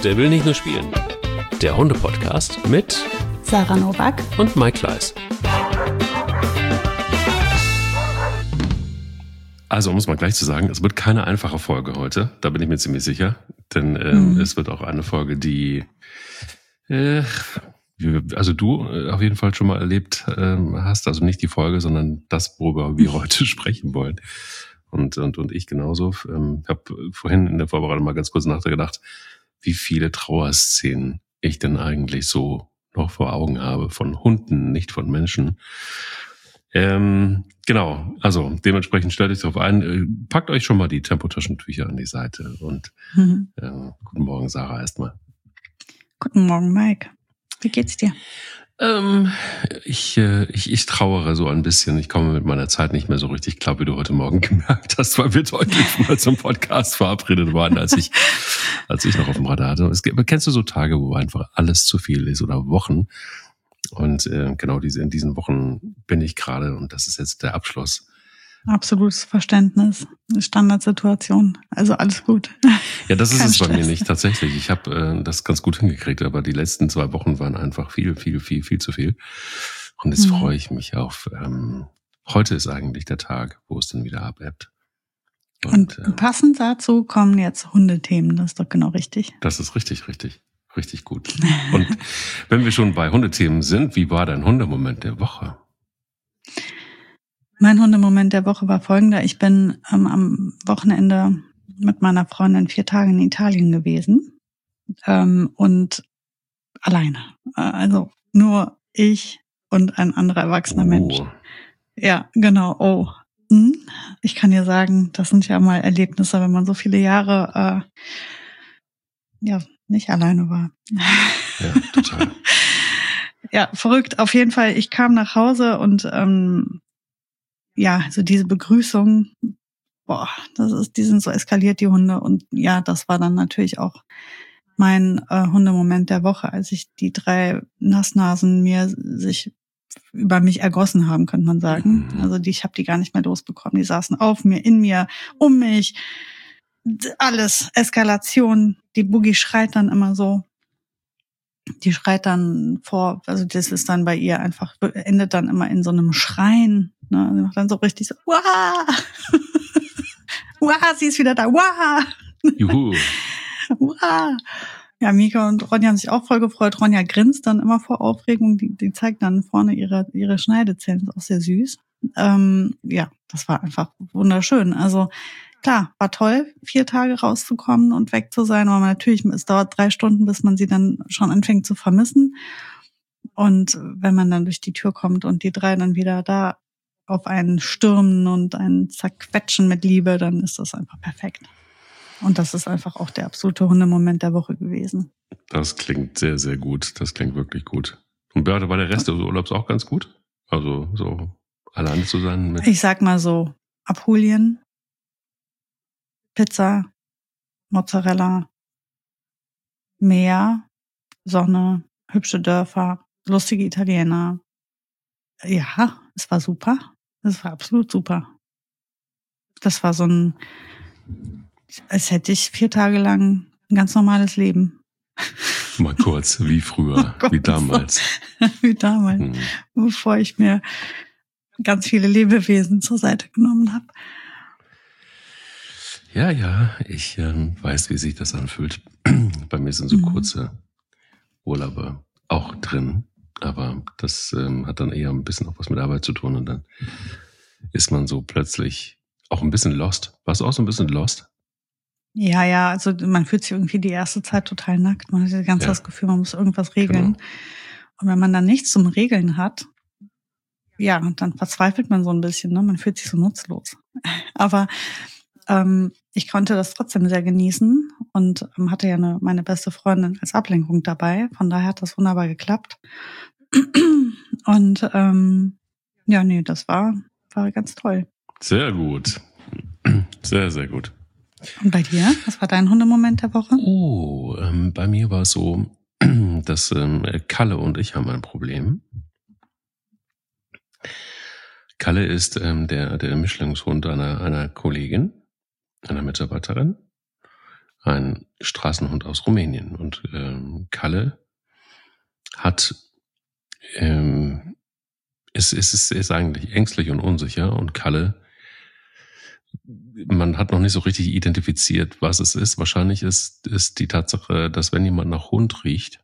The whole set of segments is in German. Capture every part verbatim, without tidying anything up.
Der will nicht nur spielen. Der Hunde-Podcast mit Sarah Nowak und Mike Kleiss. Also, um es mal gleich zu sagen, es wird keine einfache Folge heute. Da bin ich mir ziemlich sicher. Denn ähm, mhm. es wird auch eine Folge, die äh, also du auf jeden Fall schon mal erlebt ähm, hast. Also nicht die Folge, sondern das, worüber wir heute sprechen wollen. Und, und, und ich genauso. Ich ähm, habe vorhin in der Vorbereitung mal ganz kurz nachgedacht, wie viele Trauerszenen ich denn eigentlich so noch vor Augen habe. Von Hunden, nicht von Menschen. Ähm, genau, also dementsprechend stellt euch darauf ein. Packt euch schon mal die Tempotaschentücher an die Seite. Und mhm. äh, guten Morgen, Sarah, erstmal. Guten Morgen, Mike. Wie geht's dir? Ähm, ich, äh, ich, ich trauere so ein bisschen. Ich komme mit meiner Zeit nicht mehr so richtig klar, wie du heute Morgen gemerkt hast, weil wir deutlich mal zum Podcast verabredet waren, als ich, als ich noch auf dem Radar hatte. Es, kennst du so Tage, wo einfach alles zu viel ist oder Wochen? Und äh, genau diese in diesen Wochen bin ich gerade und das ist jetzt der Abschluss. Absolutes Verständnis, eine Standardsituation, also alles gut. Ja, das ist Kein es bei Stress. mir nicht tatsächlich. Ich habe äh, das ganz gut hingekriegt, aber die letzten zwei Wochen waren einfach viel, viel, viel, viel zu viel. Und jetzt mhm. freue ich mich auf, ähm, heute ist eigentlich der Tag, wo es dann wieder abebbt. Und, und äh, passend dazu kommen jetzt Hundethemen, das ist doch genau richtig. Das ist richtig, richtig, richtig gut. Und wenn wir schon bei Hundethemen sind, wie war dein Hundemoment der Woche? Mein Hundemoment der Woche war folgender. Ich bin ähm, am Wochenende mit meiner Freundin vier Tage in Italien gewesen ähm, und alleine. Also nur ich und ein anderer erwachsener oh. Mensch. Ja, genau. Oh, hm. Ich kann dir sagen, das sind ja mal Erlebnisse, wenn man so viele Jahre äh, ja nicht alleine war. Ja, total. Ja, verrückt. Auf jeden Fall. Ich kam nach Hause und ähm, ja, so diese Begrüßung, boah, das ist, die sind so eskaliert, die Hunde. Und ja, das war dann natürlich auch mein äh, Hundemoment der Woche, als ich die drei Nassnasen mir sich über mich ergossen haben, könnte man sagen. Mhm. Also die, ich habe die gar nicht mehr losbekommen. Die saßen auf mir, in mir, um mich. Alles, Eskalation. Die Boogie schreit dann immer so. Die schreit dann vor, also das ist dann bei ihr einfach, endet dann immer in so einem Schreien. Ne? Sie macht dann so richtig so, wah! Wah, sie ist wieder da, wah! Juhu! Wah! Ja, Mika und Ronja haben sich auch voll gefreut. Ronja grinst dann immer vor Aufregung. Die, die zeigt dann vorne ihre, ihre Schneidezähne. Das ist auch sehr süß. Ähm, ja, das war einfach wunderschön. Also, klar, war toll, vier Tage rauszukommen und weg zu sein. Aber natürlich, es dauert drei Stunden, bis man sie dann schon anfängt zu vermissen. Und wenn man dann durch die Tür kommt und die drei dann wieder da auf einen stürmen und einen zerquetschen mit Liebe, dann ist das einfach perfekt. Und das ist einfach auch der absolute Hundemoment der Woche gewesen. Das klingt sehr, sehr gut. Das klingt wirklich gut. Und Beate, war der Rest des Urlaubs auch ganz gut? Also so alleine zu sein mit... Ich sag mal so, Apulien, Pizza, Mozzarella, Meer, Sonne, hübsche Dörfer, lustige Italiener. Ja, es war super. Es war absolut super. Das war so ein, als hätte ich vier Tage lang ein ganz normales Leben. Mal kurz, wie früher, oh wie damals. Wie damals, hm. bevor ich mir ganz viele Lebewesen zur Seite genommen habe. Ja, ja, ich ähm, weiß, wie sich das anfühlt. Bei mir sind so mhm. kurze Urlaube auch drin, aber das ähm, hat dann eher ein bisschen auch was mit Arbeit zu tun und dann ist man so plötzlich auch ein bisschen lost. Warst du auch so ein bisschen lost? Ja, ja, also man fühlt sich irgendwie die erste Zeit total nackt. Man hat die ganze Zeit ja. das Gefühl, man muss irgendwas regeln. Genau. Und wenn man dann nichts zum Regeln hat, ja, dann verzweifelt man so ein bisschen, ne? Man fühlt sich so nutzlos. Aber ähm, ich konnte das trotzdem sehr genießen und ähm, hatte ja eine, meine beste Freundin als Ablenkung dabei. Von daher hat das wunderbar geklappt. Und ähm, ja, nee, das war, war ganz toll. Sehr gut. Sehr, sehr gut. Und bei dir? Was war dein Hundemoment der Woche? Oh, ähm, bei mir war es so, dass ähm, Kalle und ich haben ein Problem. Kalle ist ähm, der, der Mischlingshund einer, einer Kollegin, einer Mitarbeiterin. Ein Straßenhund aus Rumänien. Und ähm, Kalle hat, ähm, ist, ist, ist, ist eigentlich ängstlich und unsicher. Und Kalle, man hat noch nicht so richtig identifiziert, was es ist. Wahrscheinlich ist, ist die Tatsache, dass wenn jemand nach Hund riecht,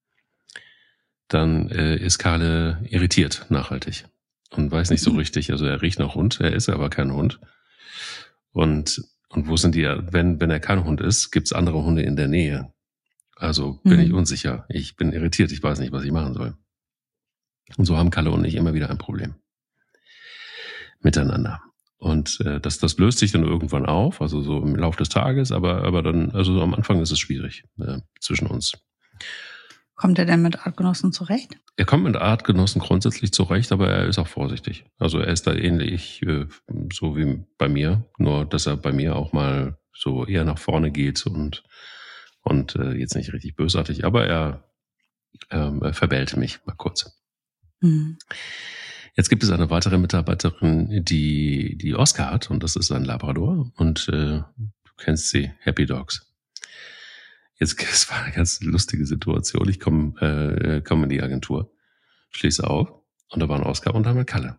dann äh, ist Kalle irritiert nachhaltig und weiß nicht so richtig. Also er riecht nach Hund, er ist aber kein Hund. Und und wo sind die? Wenn wenn er kein Hund ist, gibt's andere Hunde in der Nähe. Also bin mhm. ich unsicher. Ich bin irritiert. Ich weiß nicht, was ich machen soll. Und so haben Kalle und ich immer wieder ein Problem miteinander. Und äh, das das löst sich dann irgendwann auf, also so im Laufe des Tages. Aber aber dann, also so am Anfang ist es schwierig äh, zwischen uns. Kommt er denn mit Artgenossen zurecht? Er kommt mit Artgenossen grundsätzlich zurecht, aber er ist auch vorsichtig. Also er ist da ähnlich äh, so wie bei mir, nur dass er bei mir auch mal so eher nach vorne geht und und äh, jetzt nicht richtig bösartig, aber er, ähm, er verbellt mich mal kurz. Mhm. Jetzt gibt es eine weitere Mitarbeiterin, die die Oscar hat, und das ist ein Labrador, und äh, du kennst sie, Happy Dogs. Jetzt, es war eine ganz lustige Situation. Ich komme äh, komm in die Agentur, schließe auf, und da waren Oscar und einmal Kalle.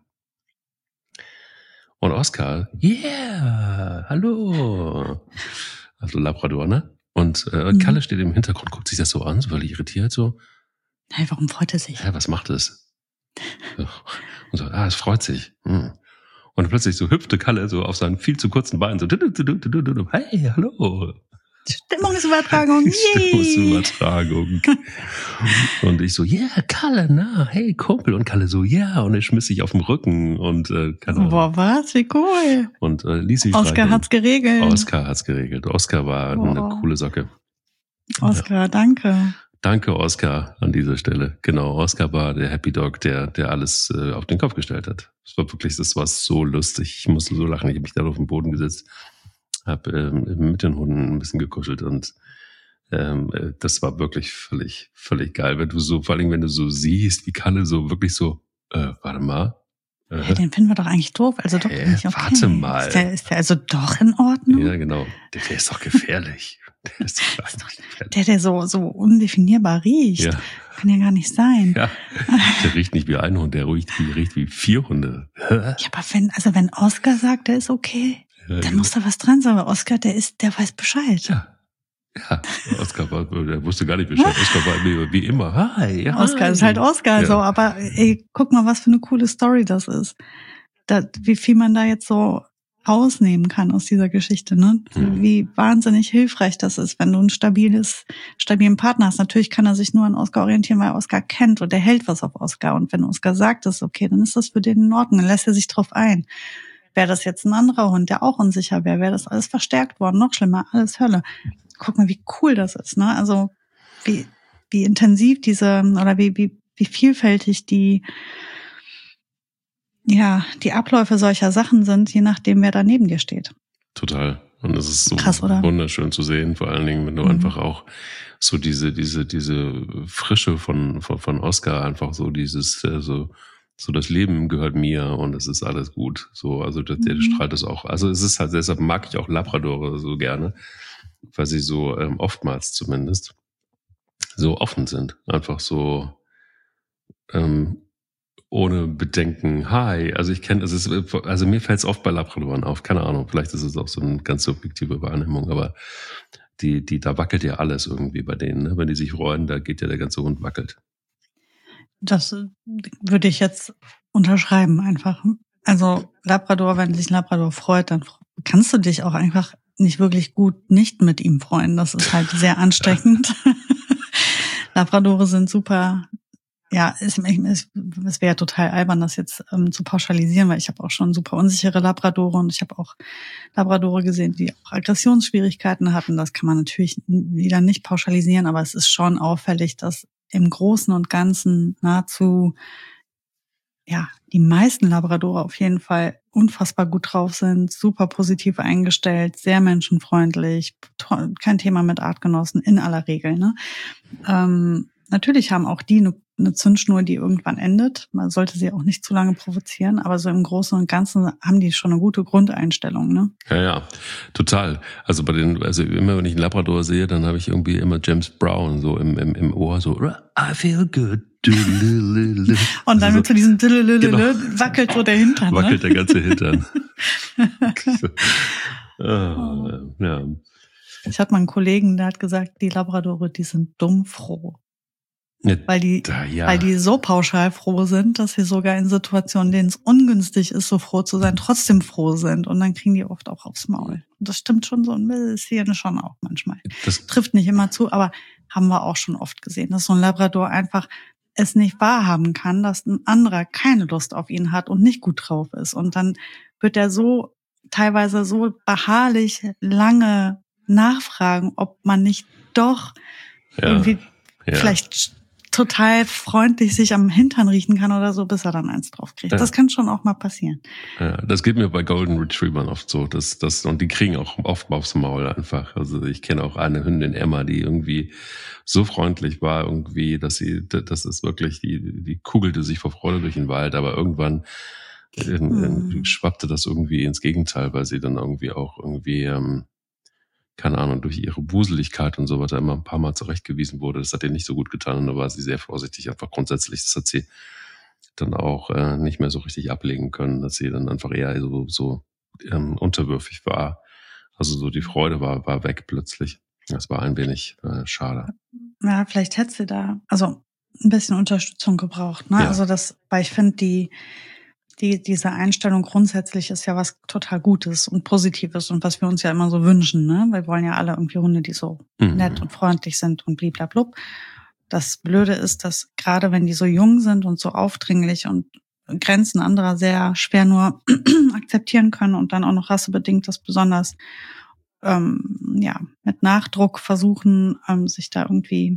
Und Oscar, yeah, hallo, also Labrador, ne? Und äh, mhm. Kalle steht im Hintergrund, guckt sich das so an, so völlig irritiert, so. Hey, warum freut er sich? Hä, was macht es? Und so, ah, es freut sich. Hm. Und plötzlich so hüpfte Kalle so auf seinen viel zu kurzen Beinen, so, hey, hallo. Stimmungsübertragung. Stimmungsübertragung. Und ich so, ja, yeah, Kalle, na, hey, Kumpel. Und Kalle so, ja. Yeah. Und er schmiss sich auf den Rücken und äh, keine Boah, was? Wie cool. Und äh, ließ sich Oscar hat's geregelt. Oscar hat's geregelt. Oscar war Boah. eine coole Socke. Oscar, ja. danke. Danke, Oscar, an dieser Stelle. Genau, Oscar war der Happy Dog, der der alles äh, auf den Kopf gestellt hat. Das war wirklich, das war so lustig. Ich musste so lachen. Ich habe mich da auf den Boden gesetzt, habe ähm, mit den Hunden ein bisschen gekuschelt, und ähm, das war wirklich völlig, völlig geil. Wenn du so, vor allem wenn du so siehst, wie Kalle so wirklich so, äh, warte mal. Äh, ja, den finden wir doch eigentlich doof. Also doch äh, nicht okay. Warte mal. Ist der, ist der also doch in Ordnung? Ja, genau. Der, der ist doch gefährlich. Der ist doch gefährlich. Der, der so, so undefinierbar riecht. Ja. Kann ja gar nicht sein. Ja. Der riecht nicht wie ein Hund, der riecht wie, riecht wie vier Hunde. Ja, aber wenn, also wenn Oscar sagt, der ist okay, ja, dann genau. muss da was dran sein, weil Oscar, der ist, der weiß Bescheid. Ja. Ja, Oscar war, der wusste gar nicht Bescheid. Oscar war wie, wie immer. Hi, ja. Oscar ist halt Oscar, ja. so, aber ey, guck mal, was für eine coole Story das ist. Da, wie viel man da jetzt so rausnehmen kann aus dieser Geschichte, ne? Mhm. Wie wahnsinnig hilfreich das ist, wenn du ein stabiles, stabilen Partner hast. Natürlich kann er sich nur an Oscar orientieren, weil Oscar kennt und der hält was auf Oscar. Und wenn Oscar sagt, das ist okay, dann ist das für den in Ordnung, dann lässt er sich drauf ein. Wäre das jetzt ein anderer Hund, der auch unsicher wäre, wäre das alles verstärkt worden, noch schlimmer, alles Hölle. Guck mal, wie cool das ist, ne? Also wie wie intensiv diese oder wie wie wie vielfältig die ja die Abläufe solcher Sachen sind, je nachdem, wer da neben dir steht. Total. Und es ist so krass, oder? Wunderschön zu sehen, vor allen Dingen, wenn du mhm. einfach auch so diese diese diese Frische von von von Oscar, einfach so dieses äh, so so das Leben gehört mir und es ist alles gut. So, also der, der mhm. strahlt das auch. Also es ist halt, deshalb mag ich auch Labradore so gerne, weil sie so ähm, oftmals zumindest so offen sind. Einfach so ähm, ohne Bedenken. Hi, also ich kenne, es ist, also mir fällt es oft bei Labradoren auf. Keine Ahnung, vielleicht ist es auch so eine ganz subjektive Wahrnehmung, aber die, die, da wackelt ja alles irgendwie bei denen. Ne? Wenn die sich freuen, da geht ja der ganze Hund wackelt. Das würde ich jetzt unterschreiben einfach. Also Labrador, wenn sich ein Labrador freut, dann kannst du dich auch einfach nicht wirklich gut nicht mit ihm freuen. Das ist halt sehr ansteckend. Labradore sind super, ja, es, es, es wäre total albern, das jetzt ähm, zu pauschalisieren, weil ich habe auch schon super unsichere Labradore und ich habe auch Labradore gesehen, die auch Aggressionsschwierigkeiten hatten. Das kann man natürlich wieder nicht pauschalisieren, aber es ist schon auffällig, dass im Großen und Ganzen nahezu, ja, die meisten Labradore auf jeden Fall unfassbar gut drauf sind, super positiv eingestellt, sehr menschenfreundlich, kein Thema mit Artgenossen in aller Regel, ne? Ähm, natürlich haben auch die eine eine Zündschnur, die irgendwann endet. Man sollte sie auch nicht zu lange provozieren, aber so im Großen und Ganzen haben die schon eine gute Grundeinstellung, ne? Ja, ja, total. Also bei den, also immer wenn ich einen Labrador sehe, dann habe ich irgendwie immer James Brown so im, im, im Ohr, so I feel good. Und dann also mit so diesem genau. wackelt so der Hintern. Wackelt ne? der ganze Hintern. ah, ja. Ich hatte mal einen Kollegen, der hat gesagt, die Labradore, die sind dumm froh. Ja, weil die, da, ja. weil die so pauschal froh sind, dass sie sogar in Situationen, denen es ungünstig ist, so froh zu sein, trotzdem froh sind. Und dann kriegen die oft auch aufs Maul. Und das stimmt schon so ein bisschen schon auch manchmal. Das trifft nicht immer zu, aber haben wir auch schon oft gesehen, dass so ein Labrador einfach es nicht wahrhaben kann, dass ein anderer keine Lust auf ihn hat und nicht gut drauf ist. Und dann wird er so teilweise so beharrlich lange nachfragen, ob man nicht doch ja, irgendwie ja. vielleicht total freundlich sich am Hintern riechen kann oder so, bis er dann eins drauf kriegt. Ja. Das kann schon auch mal passieren. Ja, das geht mir bei Golden Retrievern oft so. Das, das, und die kriegen auch oft aufs Maul einfach. Also ich kenne auch eine Hündin, Emma, die irgendwie so freundlich war, irgendwie, dass sie, das ist wirklich, die, die kugelte sich vor Freude durch den Wald, aber irgendwann hm. schwappte das irgendwie ins Gegenteil, weil sie dann irgendwie auch irgendwie, ähm, keine Ahnung, durch ihre Wuseligkeit und so weiter immer ein paar Mal zurechtgewiesen wurde. Das hat ihr nicht so gut getan und da war sie sehr vorsichtig, einfach grundsätzlich. Das hat sie dann auch äh, nicht mehr so richtig ablegen können, dass sie dann einfach eher so, so ähm, unterwürfig war. Also so die Freude war, war weg plötzlich. Das war ein wenig äh, schade. Ja, vielleicht hätte sie da also ein bisschen Unterstützung gebraucht. Ne? Ja. Also das, weil ich finde, die Die, diese Einstellung grundsätzlich ist ja was total Gutes und Positives und was wir uns ja immer so wünschen, ne? Wir wollen ja alle irgendwie Hunde, die so mhm. nett und freundlich sind und bliblablub. Das Blöde ist, dass gerade wenn die so jung sind und so aufdringlich und Grenzen anderer sehr schwer nur akzeptieren können und dann auch noch rassebedingt das besonders ähm, ja mit Nachdruck versuchen, ähm, sich da irgendwie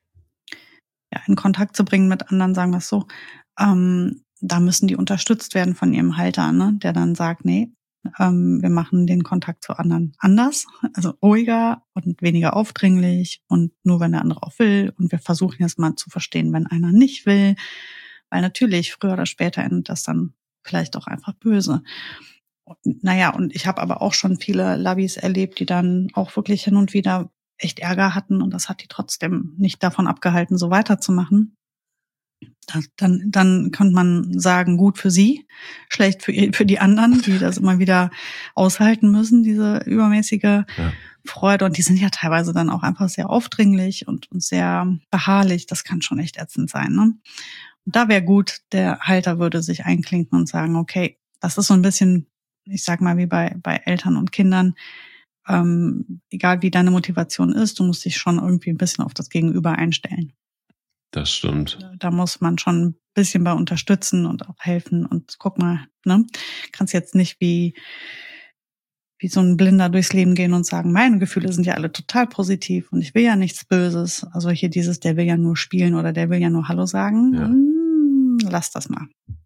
ja in Kontakt zu bringen mit anderen, sagen wir es so, ähm, da müssen die unterstützt werden von ihrem Halter, ne, der dann sagt, nee, ähm, wir machen den Kontakt zu anderen anders, also ruhiger und weniger aufdringlich und nur, wenn der andere auch will. Und wir versuchen jetzt mal zu verstehen, wenn einer nicht will, weil natürlich früher oder später endet das dann vielleicht auch einfach böse. Und, naja, und ich habe aber auch schon viele Labis erlebt, die dann auch wirklich hin und wieder echt Ärger hatten und das hat die trotzdem nicht davon abgehalten, so weiterzumachen. Das, dann, dann könnte man sagen, gut für sie, schlecht für, für die anderen, die das immer wieder aushalten müssen, diese übermäßige ja. Freude. Und die sind ja teilweise dann auch einfach sehr aufdringlich und, und sehr beharrlich. Das kann schon echt ätzend sein, ne? Und da wäre gut, der Halter würde sich einklinken und sagen, okay, das ist so ein bisschen, ich sag mal, wie bei, bei Eltern und Kindern, ähm, egal wie deine Motivation ist, du musst dich schon irgendwie ein bisschen auf das Gegenüber einstellen. Das stimmt. Da muss man schon ein bisschen bei unterstützen und auch helfen und guck mal, ne, kannst jetzt nicht wie wie so ein Blinder durchs Leben gehen und sagen, meine Gefühle sind ja alle total positiv und ich will ja nichts Böses. Also hier dieses, der will ja nur spielen oder der will ja nur Hallo sagen. Ja. Hm, lass das mal.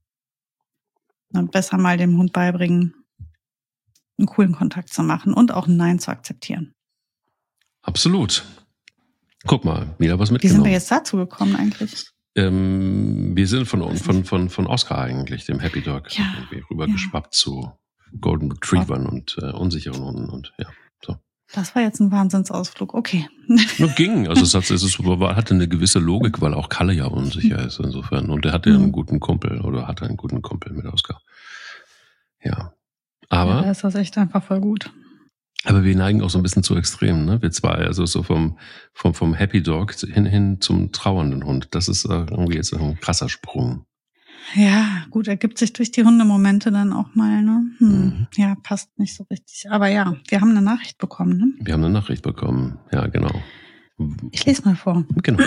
Und besser mal dem Hund beibringen, einen coolen Kontakt zu machen und auch ein Nein zu akzeptieren. Absolut. Guck mal, wieder was mitgenommen. Wie sind wir jetzt dazu gekommen eigentlich? Ähm, wir sind von, von, von, von Oscar eigentlich, dem Happy Dog, ja, irgendwie rübergeschwappt ja. zu Golden Retrievern und äh, unsicheren Hunden und ja, so. Das war jetzt ein Wahnsinnsausflug, okay. Nur ging, also es, hat, es ist, hatte eine gewisse Logik, weil auch Kalle ja unsicher ist insofern und er hatte mhm. einen guten Kumpel oder hatte einen guten Kumpel mit Oscar. Ja, aber... Ja, da ist das echt einfach voll gut. Aber wir neigen auch so ein bisschen zu Extremen, ne? Wir zwei, also so vom, vom, vom Happy Dog hin, hin zum trauernden Hund. Das ist irgendwie jetzt ein krasser Sprung. Ja, gut, ergibt sich durch die Hundemomente dann auch mal, ne? Hm. Mhm. Ja, passt nicht so richtig. Aber ja, wir haben eine Nachricht bekommen, ne? Wir haben eine Nachricht bekommen, ja, genau. Ich lese mal vor. Genau.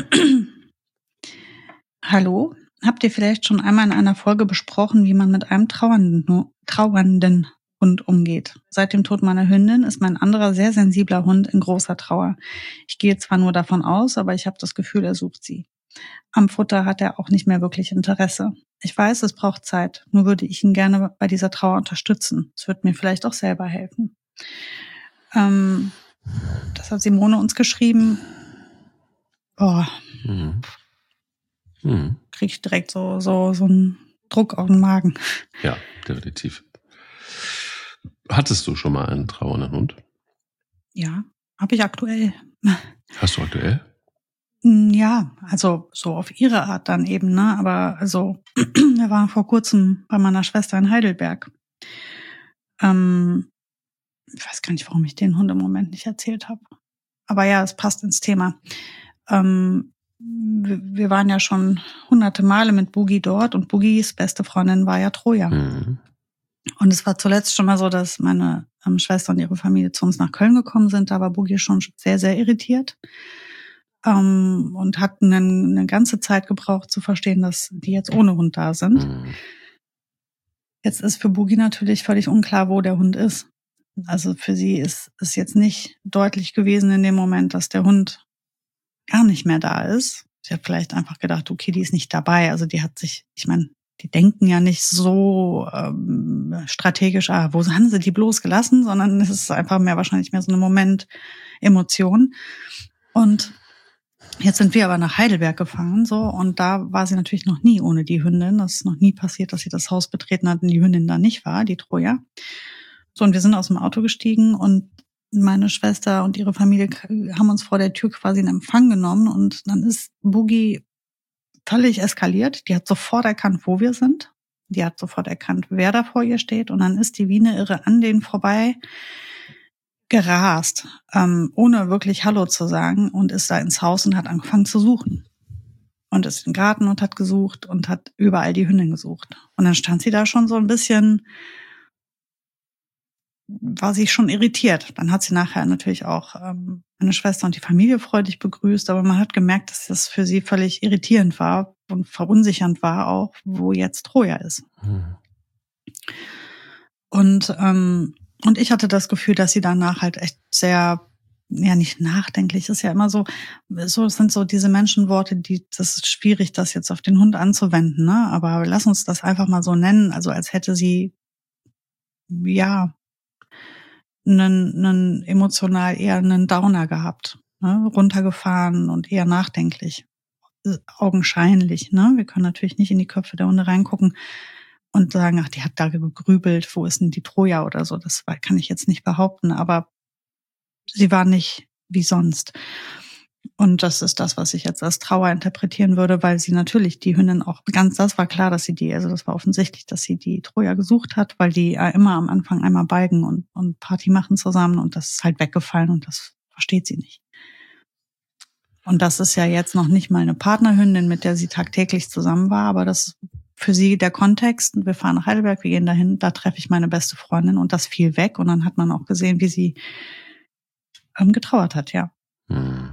Hallo, habt ihr vielleicht schon einmal in einer Folge besprochen, wie man mit einem trauernden, trauernden Hund umgeht? Seit dem Tod meiner Hündin ist mein anderer sehr sensibler Hund in großer Trauer. Ich gehe zwar nur davon aus, aber ich habe das Gefühl, er sucht sie. Am Futter hat er auch nicht mehr wirklich Interesse. Ich weiß, es braucht Zeit, nur würde ich ihn gerne bei dieser Trauer unterstützen. Es wird mir vielleicht auch selber helfen. Ähm, das hat Simone uns geschrieben. Boah. Mhm. Mhm. Kriege ich direkt so, so, so einen Druck auf den Magen. Ja, definitiv. Hattest du schon mal einen trauernden Hund? Ja, habe ich aktuell. Hast du aktuell? Ja, also so auf ihre Art dann eben, ne? Aber also, wir waren vor kurzem bei meiner Schwester in Heidelberg. Ähm, ich weiß gar nicht, warum ich den Hund im Moment nicht erzählt habe. Aber ja, es passt ins Thema. Ähm, wir, wir waren ja schon hunderte Male mit Boogie dort und Boogies beste Freundin war ja Troja. Mhm. Und es war zuletzt schon mal so, dass meine ähm, Schwester und ihre Familie zu uns nach Köln gekommen sind. Da war Boogie schon sehr, sehr irritiert. Ähm, und hat eine, eine ganze Zeit gebraucht zu verstehen, dass die jetzt ohne Hund da sind. Mhm. Jetzt ist für Boogie natürlich völlig unklar, wo der Hund ist. Also für sie ist es jetzt nicht deutlich gewesen in dem Moment, dass der Hund gar nicht mehr da ist. Sie hat vielleicht einfach gedacht, okay, die ist nicht dabei. Also die hat sich, ich meine, die denken ja nicht so ähm, strategisch, ah, wo haben sie die bloß gelassen, sondern es ist einfach mehr wahrscheinlich mehr so eine Moment-Emotion. Und jetzt sind wir aber nach Heidelberg gefahren, so, und da war sie natürlich noch nie ohne die Hündin. Das ist noch nie passiert, dass sie das Haus betreten hat und die Hündin da nicht war, die Troja. So, und wir sind aus dem Auto gestiegen und meine Schwester und ihre Familie haben uns vor der Tür quasi in Empfang genommen und dann ist Boogie völlig eskaliert. Die hat sofort erkannt, wo wir sind. Die hat sofort erkannt, wer da vor ihr steht und dann ist die wie eine Irre an denen vorbei gerast, ähm, ohne wirklich Hallo zu sagen und ist da ins Haus und hat angefangen zu suchen. Und ist im Garten und hat gesucht und hat überall die Hündin gesucht. Und dann stand sie da schon so ein bisschen, war sie schon irritiert. Dann hat sie nachher natürlich auch ähm, meine Schwester und die Familie freudig begrüßt, aber man hat gemerkt, dass das für sie völlig irritierend war und verunsichernd war auch, wo jetzt Troja ist. Mhm. Und ähm, und ich hatte das Gefühl, dass sie danach halt echt sehr, ja nicht nachdenklich, ist ja immer so, so es sind so diese Menschenworte, die, das ist schwierig, das jetzt auf den Hund anzuwenden, ne? Aber lass uns das einfach mal so nennen, also als hätte sie, ja, einen, einen emotional eher einen Downer gehabt, ne? Runtergefahren und eher nachdenklich. Augenscheinlich, ne? Wir können natürlich nicht in die Köpfe der Hunde reingucken und sagen, ach, die hat da gegrübelt, wo ist denn die Troja oder so. Das kann ich jetzt nicht behaupten, aber sie war nicht wie sonst. Und das ist das, was ich jetzt als Trauer interpretieren würde, weil sie natürlich die Hündin auch ganz, das war klar, dass sie die, also das war offensichtlich, dass sie die Troja gesucht hat, weil die ja immer am Anfang einmal balgen und, und Party machen zusammen und das ist halt weggefallen und das versteht sie nicht. Und das ist ja jetzt noch nicht mal eine Partnerhündin, mit der sie tagtäglich zusammen war, aber das ist für sie der Kontext. Wir fahren nach Heidelberg, wir gehen dahin, da treffe ich meine beste Freundin und das fiel weg und dann hat man auch gesehen, wie sie ähm, getrauert hat, ja. Mhm.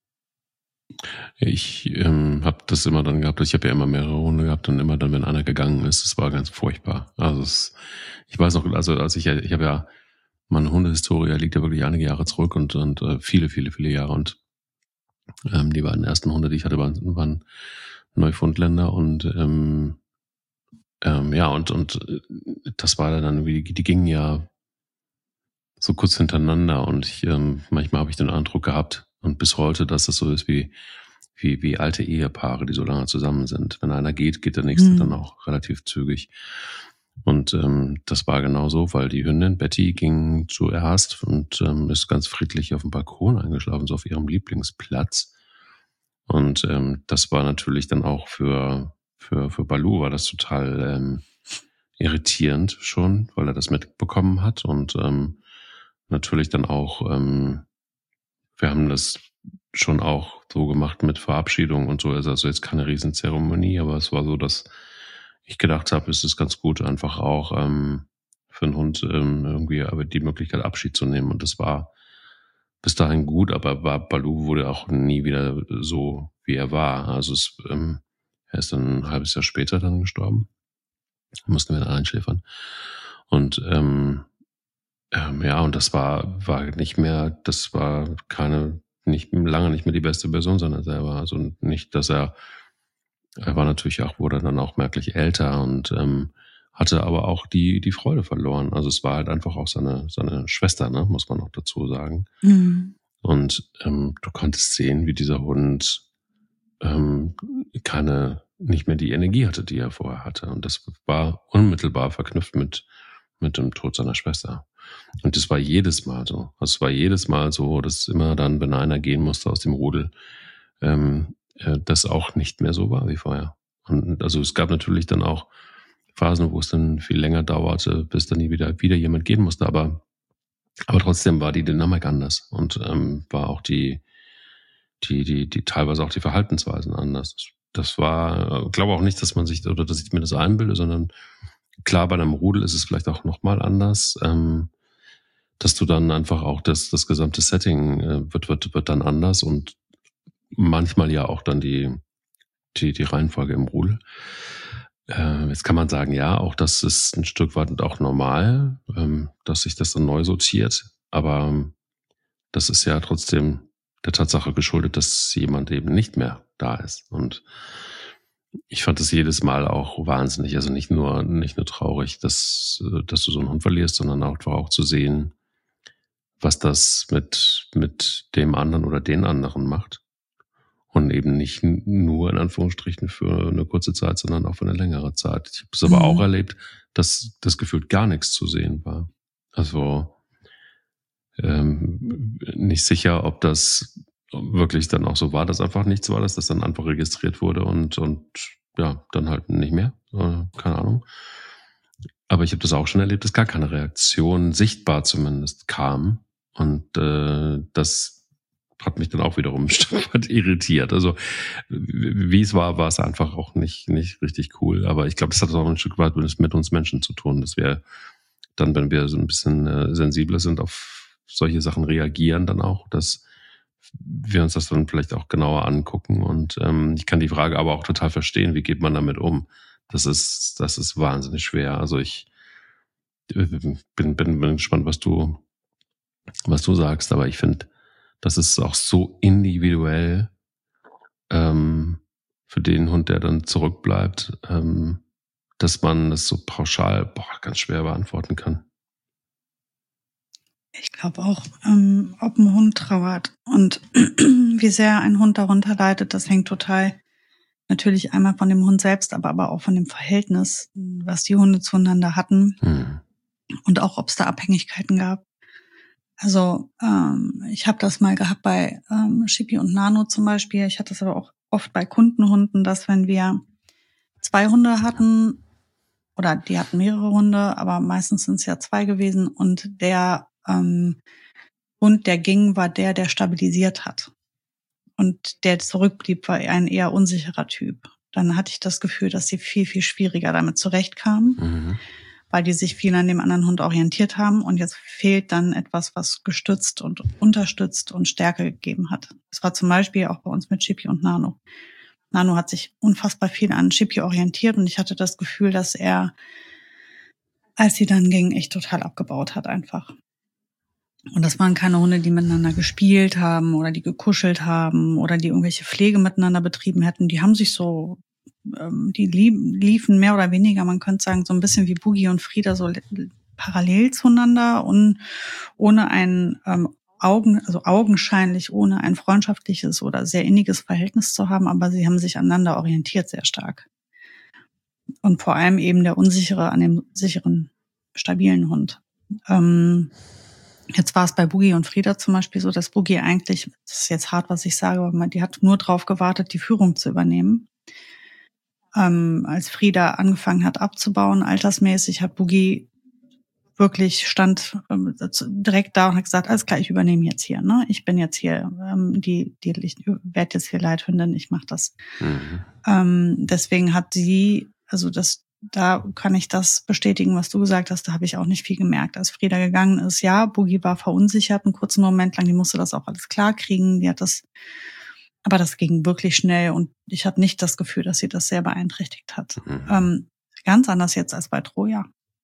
Ich ähm, habe das immer dann gehabt, ich habe ja immer mehrere Hunde gehabt und immer dann, wenn einer gegangen ist, das war ganz furchtbar. Also es, ich weiß noch, also als ich ja, ich habe ja, meine Hundehistorie liegt ja wirklich einige Jahre zurück und, und äh, viele, viele, viele Jahre und ähm, die beiden ersten Hunde, die ich hatte, waren, waren Neufundländer und ähm, ähm, ja, und, und das war dann irgendwie, die gingen ja so kurz hintereinander und ich, ähm, manchmal habe ich den Eindruck gehabt und bis heute, dass das so ist wie wie wie alte Ehepaare, die so lange zusammen sind. Wenn einer geht, geht der nächste mhm. dann auch relativ zügig. Und ähm, das war genau so, weil die Hündin Betty ging zuerst und ähm, ist ganz friedlich auf dem Balkon eingeschlafen, so auf ihrem Lieblingsplatz. Und ähm, das war natürlich dann auch für für für Baloo war das total ähm, irritierend schon, weil er das mitbekommen hat und ähm, natürlich dann auch, ähm, wir haben das schon auch so gemacht mit Verabschiedung und so, also jetzt keine Riesenzeremonie, aber es war so, dass ich gedacht habe, es ist ganz gut, einfach auch ähm, für einen Hund ähm, irgendwie aber die Möglichkeit Abschied zu nehmen und das war bis dahin gut, aber war, Baloo wurde auch nie wieder so, wie er war, also es, ähm, er ist dann ein halbes Jahr später dann gestorben, mussten wir dann einschläfern und ähm, Ähm, ja, und das war, war nicht mehr, das war keine, nicht, lange nicht mehr die beste Version seiner selber. Also nicht, dass er, er war natürlich auch, wurde dann auch merklich älter und ähm, hatte aber auch die, die Freude verloren. Also es war halt einfach auch seine, seine Schwester, ne, muss man noch dazu sagen. Mhm. Und ähm, du konntest sehen, wie dieser Hund ähm, keine, nicht mehr die Energie hatte, die er vorher hatte. Und das war unmittelbar verknüpft mit, mit dem Tod seiner Schwester. Und das war jedes Mal so. Also es war jedes Mal so, dass immer dann, wenn einer gehen musste aus dem Rudel, ähm, äh, das auch nicht mehr so war wie vorher. Und also es gab natürlich dann auch Phasen, wo es dann viel länger dauerte, bis dann nie wieder, wieder jemand gehen musste. Aber, aber trotzdem war die Dynamik anders und ähm, war auch die, die, die, die teilweise auch die Verhaltensweisen anders. Das war, ich glaube auch nicht, dass man sich, oder dass ich mir das einbilde, sondern klar, bei einem Rudel ist es vielleicht auch nochmal anders, ähm, dass du dann einfach auch das, das gesamte Setting äh, wird, wird, wird dann anders und manchmal ja auch dann die, die, die Reihenfolge im Rudel. Äh, jetzt kann man sagen, ja, auch das ist ein Stück weit auch normal, ähm, dass sich das dann neu sortiert, aber ähm, das ist ja trotzdem der Tatsache geschuldet, dass jemand eben nicht mehr da ist. Und ich fand das jedes Mal auch wahnsinnig, also nicht nur, nicht nur traurig, dass, dass du so einen Hund verlierst, sondern auch, auch zu sehen, was das mit, mit dem anderen oder den anderen macht. Und eben nicht nur in Anführungsstrichen für eine kurze Zeit, sondern auch für eine längere Zeit. Ich habe es aber mhm. auch erlebt, dass das gefühlt gar nichts zu sehen war. Also ähm, nicht sicher, ob das wirklich dann auch so war, dass einfach nichts war, dass das dann einfach registriert wurde und, und ja, dann halt nicht mehr. Äh, keine Ahnung. Aber ich habe das auch schon erlebt, dass gar keine Reaktion sichtbar zumindest kam. Und äh, das hat mich dann auch wiederum ein Stück weit irritiert. Also wie es war, war es einfach auch nicht, nicht richtig cool. Aber ich glaube, das hat auch ein Stück weit mit uns Menschen zu tun, dass wir dann, wenn wir so ein bisschen äh, sensibler sind, auf solche Sachen reagieren dann auch, dass wir uns das dann vielleicht auch genauer angucken. Und ähm, ich kann die Frage aber auch total verstehen, wie geht man damit um? Das ist, das ist wahnsinnig schwer. Also ich bin, bin, bin gespannt, was du, was du sagst, aber ich finde, das ist auch so individuell ähm, für den Hund, der dann zurückbleibt, ähm, dass man das so pauschal boah, ganz schwer beantworten kann. Ich glaube auch, ähm, ob ein Hund trauert und wie sehr ein Hund darunter leidet, das hängt total natürlich einmal von dem Hund selbst, aber, aber auch von dem Verhältnis, was die Hunde zueinander hatten hm. und auch, ob es da Abhängigkeiten gab. Also ähm, ich habe das mal gehabt bei ähm, Chippy und Nano zum Beispiel. Ich hatte das aber auch oft bei Kundenhunden, dass wenn wir zwei Hunde hatten, oder die hatten mehrere Hunde, aber meistens sind es ja zwei gewesen, und der ähm, Hund, der ging, war der, der stabilisiert hat. Und der zurückblieb, war ein eher unsicherer Typ. Dann hatte ich das Gefühl, dass sie viel, viel schwieriger damit zurechtkamen. Mhm. Weil die sich viel an dem anderen Hund orientiert haben und jetzt fehlt dann etwas, was gestützt und unterstützt und Stärke gegeben hat. Das war zum Beispiel auch bei uns mit Chippy und Nano. Nano hat sich unfassbar viel an Chippy orientiert und ich hatte das Gefühl, dass er, als sie dann ging, echt total abgebaut hat einfach. Und das waren keine Hunde, die miteinander gespielt haben oder die gekuschelt haben oder die irgendwelche Pflege miteinander betrieben hätten. Die haben sich so die liefen mehr oder weniger, man könnte sagen, so ein bisschen wie Boogie und Frieda, so parallel zueinander und ohne ein ähm, Augen, also augenscheinlich ohne ein freundschaftliches oder sehr inniges Verhältnis zu haben, aber sie haben sich aneinander orientiert sehr stark. Und vor allem eben der Unsichere an dem sicheren, stabilen Hund. Ähm, jetzt war es bei Boogie und Frieda zum Beispiel so, dass Boogie eigentlich, das ist jetzt hart, was ich sage, aber die hat nur drauf gewartet, die Führung zu übernehmen. Ähm, als Frieda angefangen hat abzubauen, altersmäßig, hat Boogie wirklich stand ähm, direkt da und hat gesagt, alles klar, ich übernehme jetzt hier, ne? Ich bin jetzt hier, ähm, die, die, ich werde jetzt hier Leithündin, ich mache das. Mhm. Ähm, deswegen hat sie, also das, da kann ich das bestätigen, was du gesagt hast, da habe ich auch nicht viel gemerkt. Als Frieda gegangen ist, ja, Boogie war verunsichert, einen kurzen Moment lang, die musste das auch alles klar kriegen, die hat das. Aber das ging wirklich schnell und ich hatte nicht das Gefühl, dass sie das sehr beeinträchtigt hat. Mhm. Ähm, ganz anders jetzt als bei Troja,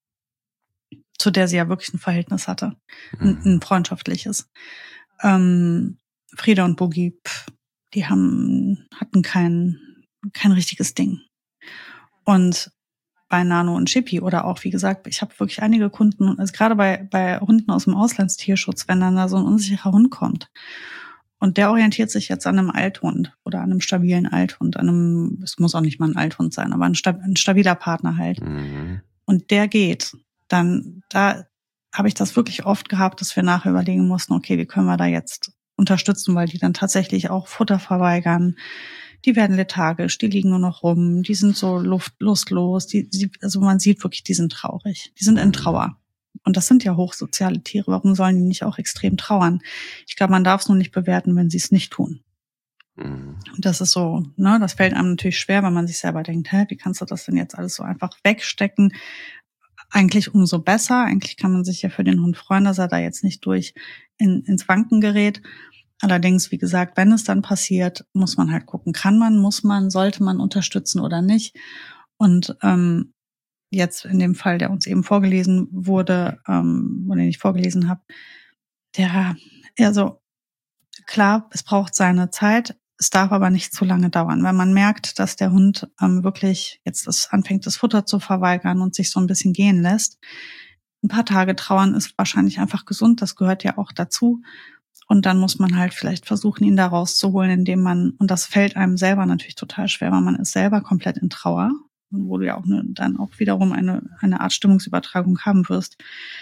zu der sie ja wirklich ein Verhältnis hatte, mhm. ein, ein freundschaftliches. Ähm, Frieda und Boogie, pff, die haben hatten kein kein richtiges Ding. Und bei Nano und Chippy oder auch, wie gesagt, ich habe wirklich einige Kunden, also gerade bei bei Hunden aus dem Auslandstierschutz, wenn dann da so ein unsicherer Hund kommt Und der orientiert sich jetzt an einem Althund oder an einem stabilen Althund, an einem, es muss auch nicht mal ein Althund sein, aber ein, ein stabiler Partner halt. Mhm. Und der geht. Dann, da habe ich das wirklich oft gehabt, dass wir nachher überlegen mussten, okay, wie können wir da jetzt unterstützen, weil die dann tatsächlich auch Futter verweigern. Die werden lethargisch, die liegen nur noch rum, die sind so luft, lustlos, die, die, also man sieht wirklich, die sind traurig, die sind in Trauer. Und das sind ja hochsoziale Tiere, warum sollen die nicht auch extrem trauern? Ich glaube, man darf es nur nicht bewerten, wenn sie es nicht tun. Mhm. Und das ist so, ne, das fällt einem natürlich schwer, wenn man sich selber denkt, hä, wie kannst du das denn jetzt alles so einfach wegstecken? Eigentlich umso besser, eigentlich kann man sich ja für den Hund freuen, dass er da jetzt nicht durch in, ins Wanken gerät. Allerdings, wie gesagt, wenn es dann passiert, muss man halt gucken, kann man, muss man, sollte man unterstützen oder nicht. Und ähm, jetzt in dem Fall, der uns eben vorgelesen wurde, ähm, oder den ich vorgelesen habe, der, also klar, es braucht seine Zeit, es darf aber nicht zu lange dauern. Wenn man merkt, dass der Hund ähm, wirklich jetzt das anfängt, das Futter zu verweigern und sich so ein bisschen gehen lässt, ein paar Tage trauern ist wahrscheinlich einfach gesund, das gehört ja auch dazu. Und dann muss man halt vielleicht versuchen, ihn da rauszuholen, indem man, und das fällt einem selber natürlich total schwer, weil man ist selber komplett in Trauer, wo du ja auch eine, dann auch wiederum eine, eine Art Stimmungsübertragung haben wirst.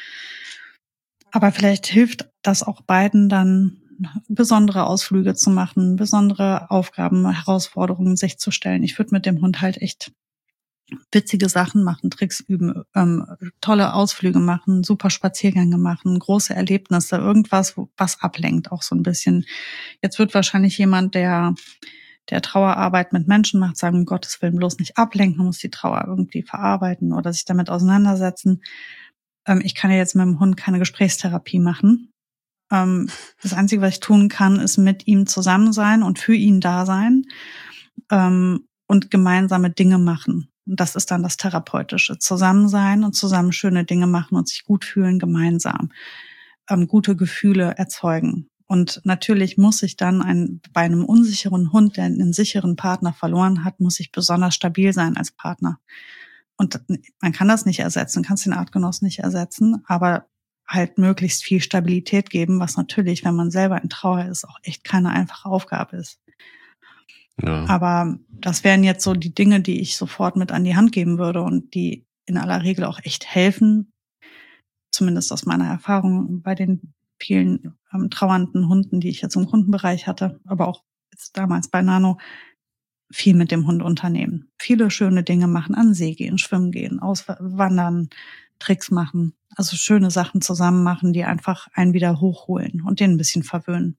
Aber vielleicht hilft das auch beiden dann, besondere Ausflüge zu machen, besondere Aufgaben, Herausforderungen sich zu stellen. Ich würde mit dem Hund halt echt witzige Sachen machen, Tricks üben, ähm, tolle Ausflüge machen, super Spaziergänge machen, große Erlebnisse, irgendwas, was ablenkt auch so ein bisschen. Jetzt wird wahrscheinlich jemand, der der Trauerarbeit mit Menschen macht, sagen, um Gottes Willen bloß nicht ablenken, man muss die Trauer irgendwie verarbeiten oder sich damit auseinandersetzen. Ähm, ich kann ja jetzt mit dem Hund keine Gesprächstherapie machen. Ähm, das Einzige, was ich tun kann, ist mit ihm zusammen sein und für ihn da sein ähm, und gemeinsame Dinge machen. Und das ist dann das Therapeutische. Zusammen sein und zusammen schöne Dinge machen und sich gut fühlen gemeinsam. Ähm, gute Gefühle erzeugen. Und natürlich muss ich dann ein, bei einem unsicheren Hund, der einen sicheren Partner verloren hat, muss ich besonders stabil sein als Partner. Und man kann das nicht ersetzen, kannst den Artgenossen nicht ersetzen, aber halt möglichst viel Stabilität geben, was natürlich, wenn man selber in Trauer ist, auch echt keine einfache Aufgabe ist. Ja. Aber das wären jetzt so die Dinge, die ich sofort mit an die Hand geben würde und die in aller Regel auch echt helfen, zumindest aus meiner Erfahrung bei den vielen ähm, trauernden Hunden, die ich jetzt im Kundenbereich hatte, aber auch jetzt damals bei Nano, viel mit dem Hund unternehmen. Viele schöne Dinge machen, an den See gehen, schwimmen gehen, auswandern, Tricks machen. Also schöne Sachen zusammen machen, die einfach einen wieder hochholen und den ein bisschen verwöhnen.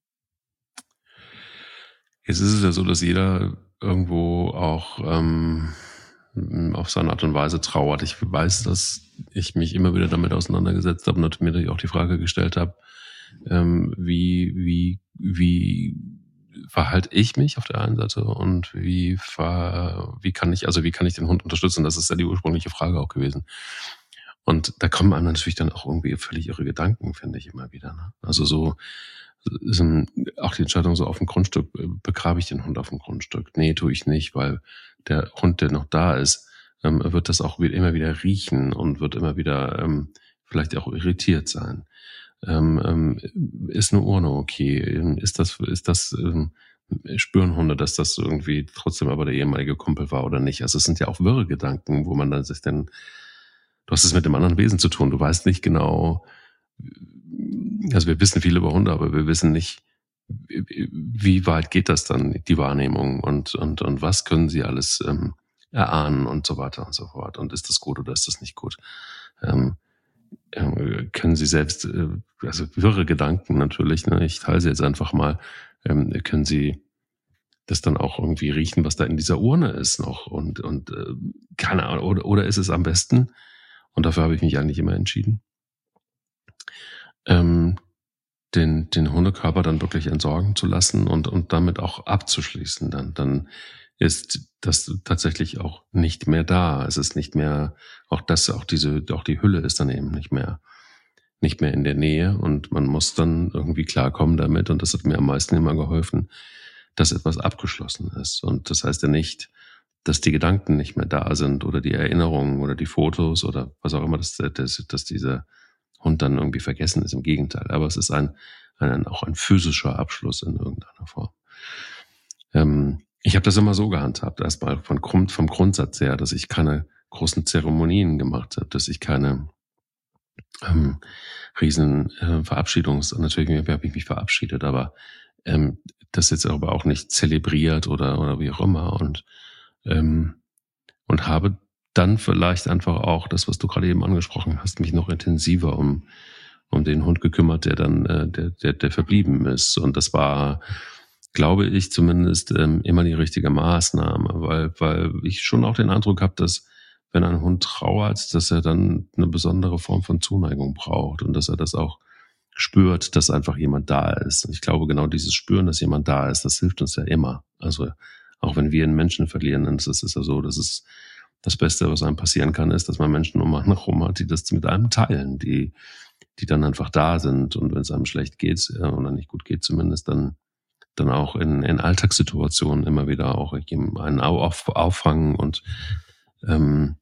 Jetzt ist es ja so, dass jeder irgendwo auch ähm, auf seine Art und Weise trauert. Ich weiß, dass ich mich immer wieder damit auseinandergesetzt habe und mir auch die Frage gestellt habe, ähm, wie, wie, wie verhalte ich mich auf der einen Seite und wie ver, wie kann ich, also wie kann ich den Hund unterstützen? Das ist ja die ursprüngliche Frage auch gewesen. Und da kommen einem natürlich dann auch irgendwie völlig irre Gedanken, finde ich immer wieder. Ne? Also so, sind auch die Entscheidung so auf dem Grundstück, begrabe ich den Hund auf dem Grundstück? Nee, tue ich nicht, weil der Hund, der noch da ist, ähm, wird das auch immer wieder riechen und wird immer wieder ähm, vielleicht auch irritiert sein. Ähm, ähm, ist eine Urne okay? Ist das, ist das, ähm, spüren Hunde, dass das irgendwie trotzdem aber der ehemalige Kumpel war oder nicht? Also es sind ja auch wirre Gedanken, wo man dann sich dann, du hast es mit dem anderen Wesen zu tun, du weißt nicht genau, also wir wissen viel über Hunde, aber wir wissen nicht, wie weit geht das dann, die Wahrnehmung und, und, und was können sie alles ähm, erahnen und so weiter und so fort. Und ist das gut oder ist das nicht gut? Ähm, äh, können sie selbst, äh, also wirre Gedanken natürlich, ne? Ich teile sie jetzt einfach mal, ähm, können sie das dann auch irgendwie riechen, was da in dieser Urne ist noch und, und äh, keine Ahnung, oder, oder ist es am besten, und dafür habe ich mich eigentlich immer entschieden, ähm, den, den Hundekörper dann wirklich entsorgen zu lassen und, und damit auch abzuschließen. Dann, dann ist das tatsächlich auch nicht mehr da. Es ist nicht mehr, auch das, auch diese, auch die Hülle ist dann eben nicht mehr, nicht mehr in der Nähe und man muss dann irgendwie klarkommen damit, und das hat mir am meisten immer geholfen, dass etwas abgeschlossen ist. Und das heißt ja nicht, dass die Gedanken nicht mehr da sind oder die Erinnerungen oder die Fotos oder was auch immer, dass, dass, dass dieser Hund dann irgendwie vergessen ist. Im Gegenteil. Aber es ist ein, ein, auch ein physischer Abschluss in irgendeiner Form. Ähm, ich habe das immer so gehandhabt, erstmal von Grund, vom Grundsatz her, dass ich keine großen Zeremonien gemacht habe, dass ich keine ähm, riesen äh, Verabschiedungs... Natürlich habe ich mich verabschiedet, aber ähm, das jetzt aber auch nicht zelebriert oder oder wie auch immer und ähm, und habe dann vielleicht einfach auch das, was du gerade eben angesprochen hast, mich noch intensiver um um den Hund gekümmert, der dann äh, der der der verblieben ist. Und das war, glaube ich, zumindest ähm, immer die richtige Maßnahme, weil weil ich schon auch den Eindruck habe, dass wenn ein Hund trauert, dass er dann eine besondere Form von Zuneigung braucht und dass er das auch spürt, dass einfach jemand da ist. Und ich glaube, genau dieses Spüren, dass jemand da ist, das hilft uns ja immer. Also auch wenn wir einen Menschen verlieren, dann ist es ja so, dass es das Beste, was einem passieren kann, ist, dass man Menschen um einen herum hat, die das mit einem teilen, die die dann einfach da sind. Und wenn es einem schlecht geht äh, oder nicht gut geht zumindest, dann dann auch in, in Alltagssituationen immer wieder auch einen auf, auffangen und ähm,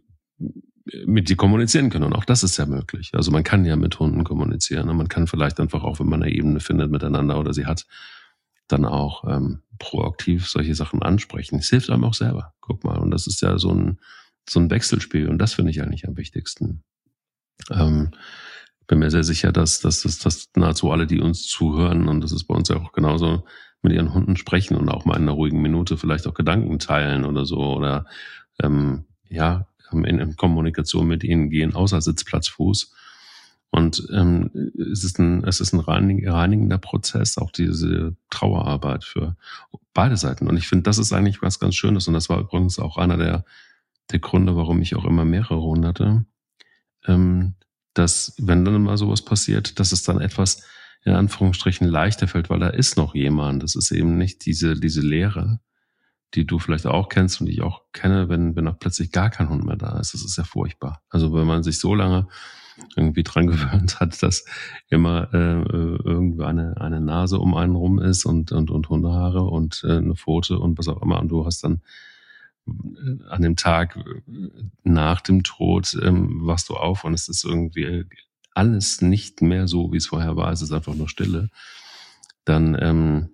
mit die kommunizieren können. Und auch das ist ja möglich. Also man kann ja mit Hunden kommunizieren und man kann vielleicht einfach auch, wenn man eine Ebene findet miteinander oder sie hat, dann auch ähm, proaktiv solche Sachen ansprechen. Es hilft einem auch selber. Guck mal. Und das ist ja so ein, so ein Wechselspiel. Und das finde ich eigentlich am wichtigsten. Ähm, bin mir sehr sicher, dass, dass, dass, dass nahezu alle, die uns zuhören, und das ist bei uns ja auch genauso, mit ihren Hunden sprechen und auch mal in einer ruhigen Minute vielleicht auch Gedanken teilen oder so. Oder ähm, ja, in, in Kommunikation mit ihnen gehen, außer Sitzplatzfuß. Und ähm, es ist ein, es ist ein reinigender Prozess, auch diese Trauerarbeit für beide Seiten. Und ich finde, das ist eigentlich was ganz Schönes. Und das war übrigens auch einer der, der Gründe, warum ich auch immer mehrere Hunde hatte. Ähm, dass, wenn dann mal sowas passiert, dass es dann etwas in Anführungsstrichen leichter fällt, weil da ist noch jemand. Das ist eben nicht diese, diese Leere, die du vielleicht auch kennst und die ich auch kenne, wenn, wenn auch plötzlich gar kein Hund mehr da ist. Das ist ja furchtbar. Also wenn man sich so lange irgendwie dran gewöhnt hat, dass immer äh, irgendwie eine, eine Nase um einen rum ist und, und, und Hundehaare und äh, eine Pfote und was auch immer. Und du hast dann äh, an dem Tag nach dem Tod ähm, wachst du auf und es ist irgendwie alles nicht mehr so, wie es vorher war. Es ist einfach nur Stille. Dann ähm,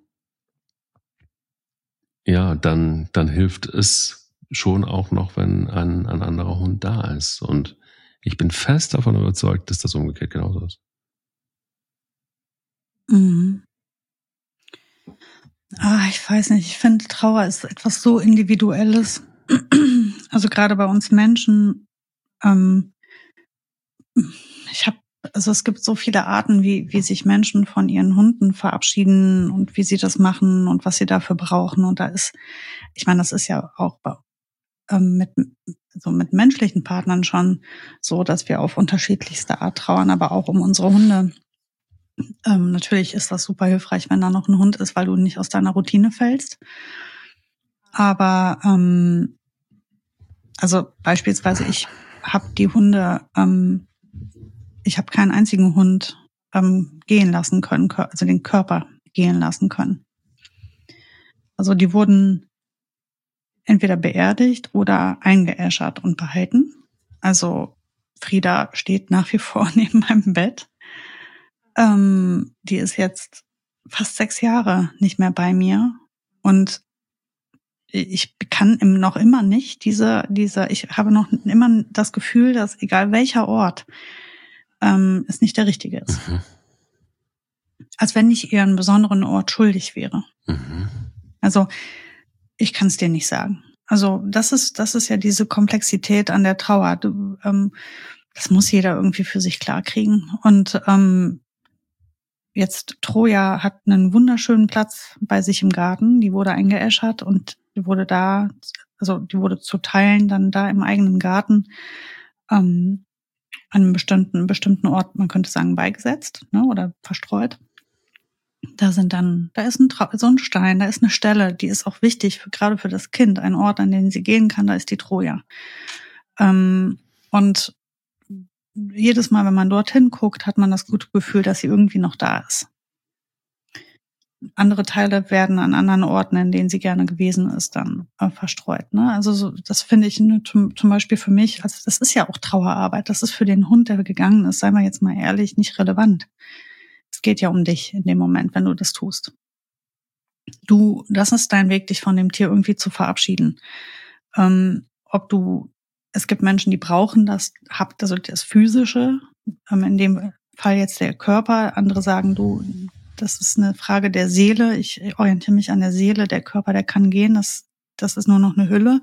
ja, dann, dann hilft es schon auch noch, wenn ein, ein anderer Hund da ist. Und ich bin fest davon überzeugt, dass das umgekehrt genauso ist. Mhm. Ah, ich weiß nicht, ich finde, Trauer ist etwas so Individuelles. Also gerade bei uns Menschen, ähm, ich habe, also es gibt so viele Arten, wie, wie sich Menschen von ihren Hunden verabschieden und wie sie das machen und was sie dafür brauchen. Und da ist, ich meine, das ist ja auch bei, ähm, mit, so mit menschlichen Partnern schon so, dass wir auf unterschiedlichste Art trauern, aber auch um unsere Hunde. Ähm, natürlich ist das super hilfreich, wenn da noch ein Hund ist, weil du nicht aus deiner Routine fällst. Aber ähm, also beispielsweise, ich habe die Hunde, ähm, ich habe keinen einzigen Hund ähm, gehen lassen können, also den Körper gehen lassen können. Also die wurden entweder beerdigt oder eingeäschert und behalten. Also Frieda steht nach wie vor neben meinem Bett. Ähm, die ist jetzt fast sechs Jahre nicht mehr bei mir und ich kann noch immer nicht diese, diese, ich habe noch immer das Gefühl, dass egal welcher Ort ähm, es nicht der richtige ist. Mhm. Als wenn ich ihr einen besonderen Ort schuldig wäre. Mhm. Also ich kann es dir nicht sagen. Also das ist, das ist ja diese Komplexität an der Trauer. Du, ähm, das muss jeder irgendwie für sich klarkriegen. Und ähm, jetzt Troja hat einen wunderschönen Platz bei sich im Garten. Die wurde eingeäschert und die wurde da, also die wurde zu Teilen dann da im eigenen Garten ähm, an einem bestimmten, bestimmten Ort, man könnte sagen, beigesetzt, ne, oder verstreut. Da sind dann, da ist ein so ein Stein, da ist eine Stelle, die ist auch wichtig, für, gerade für das Kind, ein Ort, an den sie gehen kann, da ist die Troja. Ähm, und jedes Mal, wenn man dorthin guckt, hat man das gute Gefühl, dass sie irgendwie noch da ist. Andere Teile werden an anderen Orten, in denen sie gerne gewesen ist, dann äh, verstreut. Ne? Also so, das finde ich ne, zum, zum Beispiel für mich, also das ist ja auch Trauerarbeit, das ist für den Hund, der gegangen ist, seien wir jetzt mal ehrlich, nicht relevant. es geht ja um dich in dem Moment, wenn du das tust. Du, das ist dein Weg, dich von dem Tier irgendwie zu verabschieden. Ähm, ob du, es gibt Menschen, die brauchen das, habt also das Physische, ähm, in dem Fall jetzt der Körper. Andere sagen, du, das ist eine Frage der Seele. Ich orientiere mich an der Seele. Der Körper, der kann gehen. Das, das ist nur noch eine Hülle.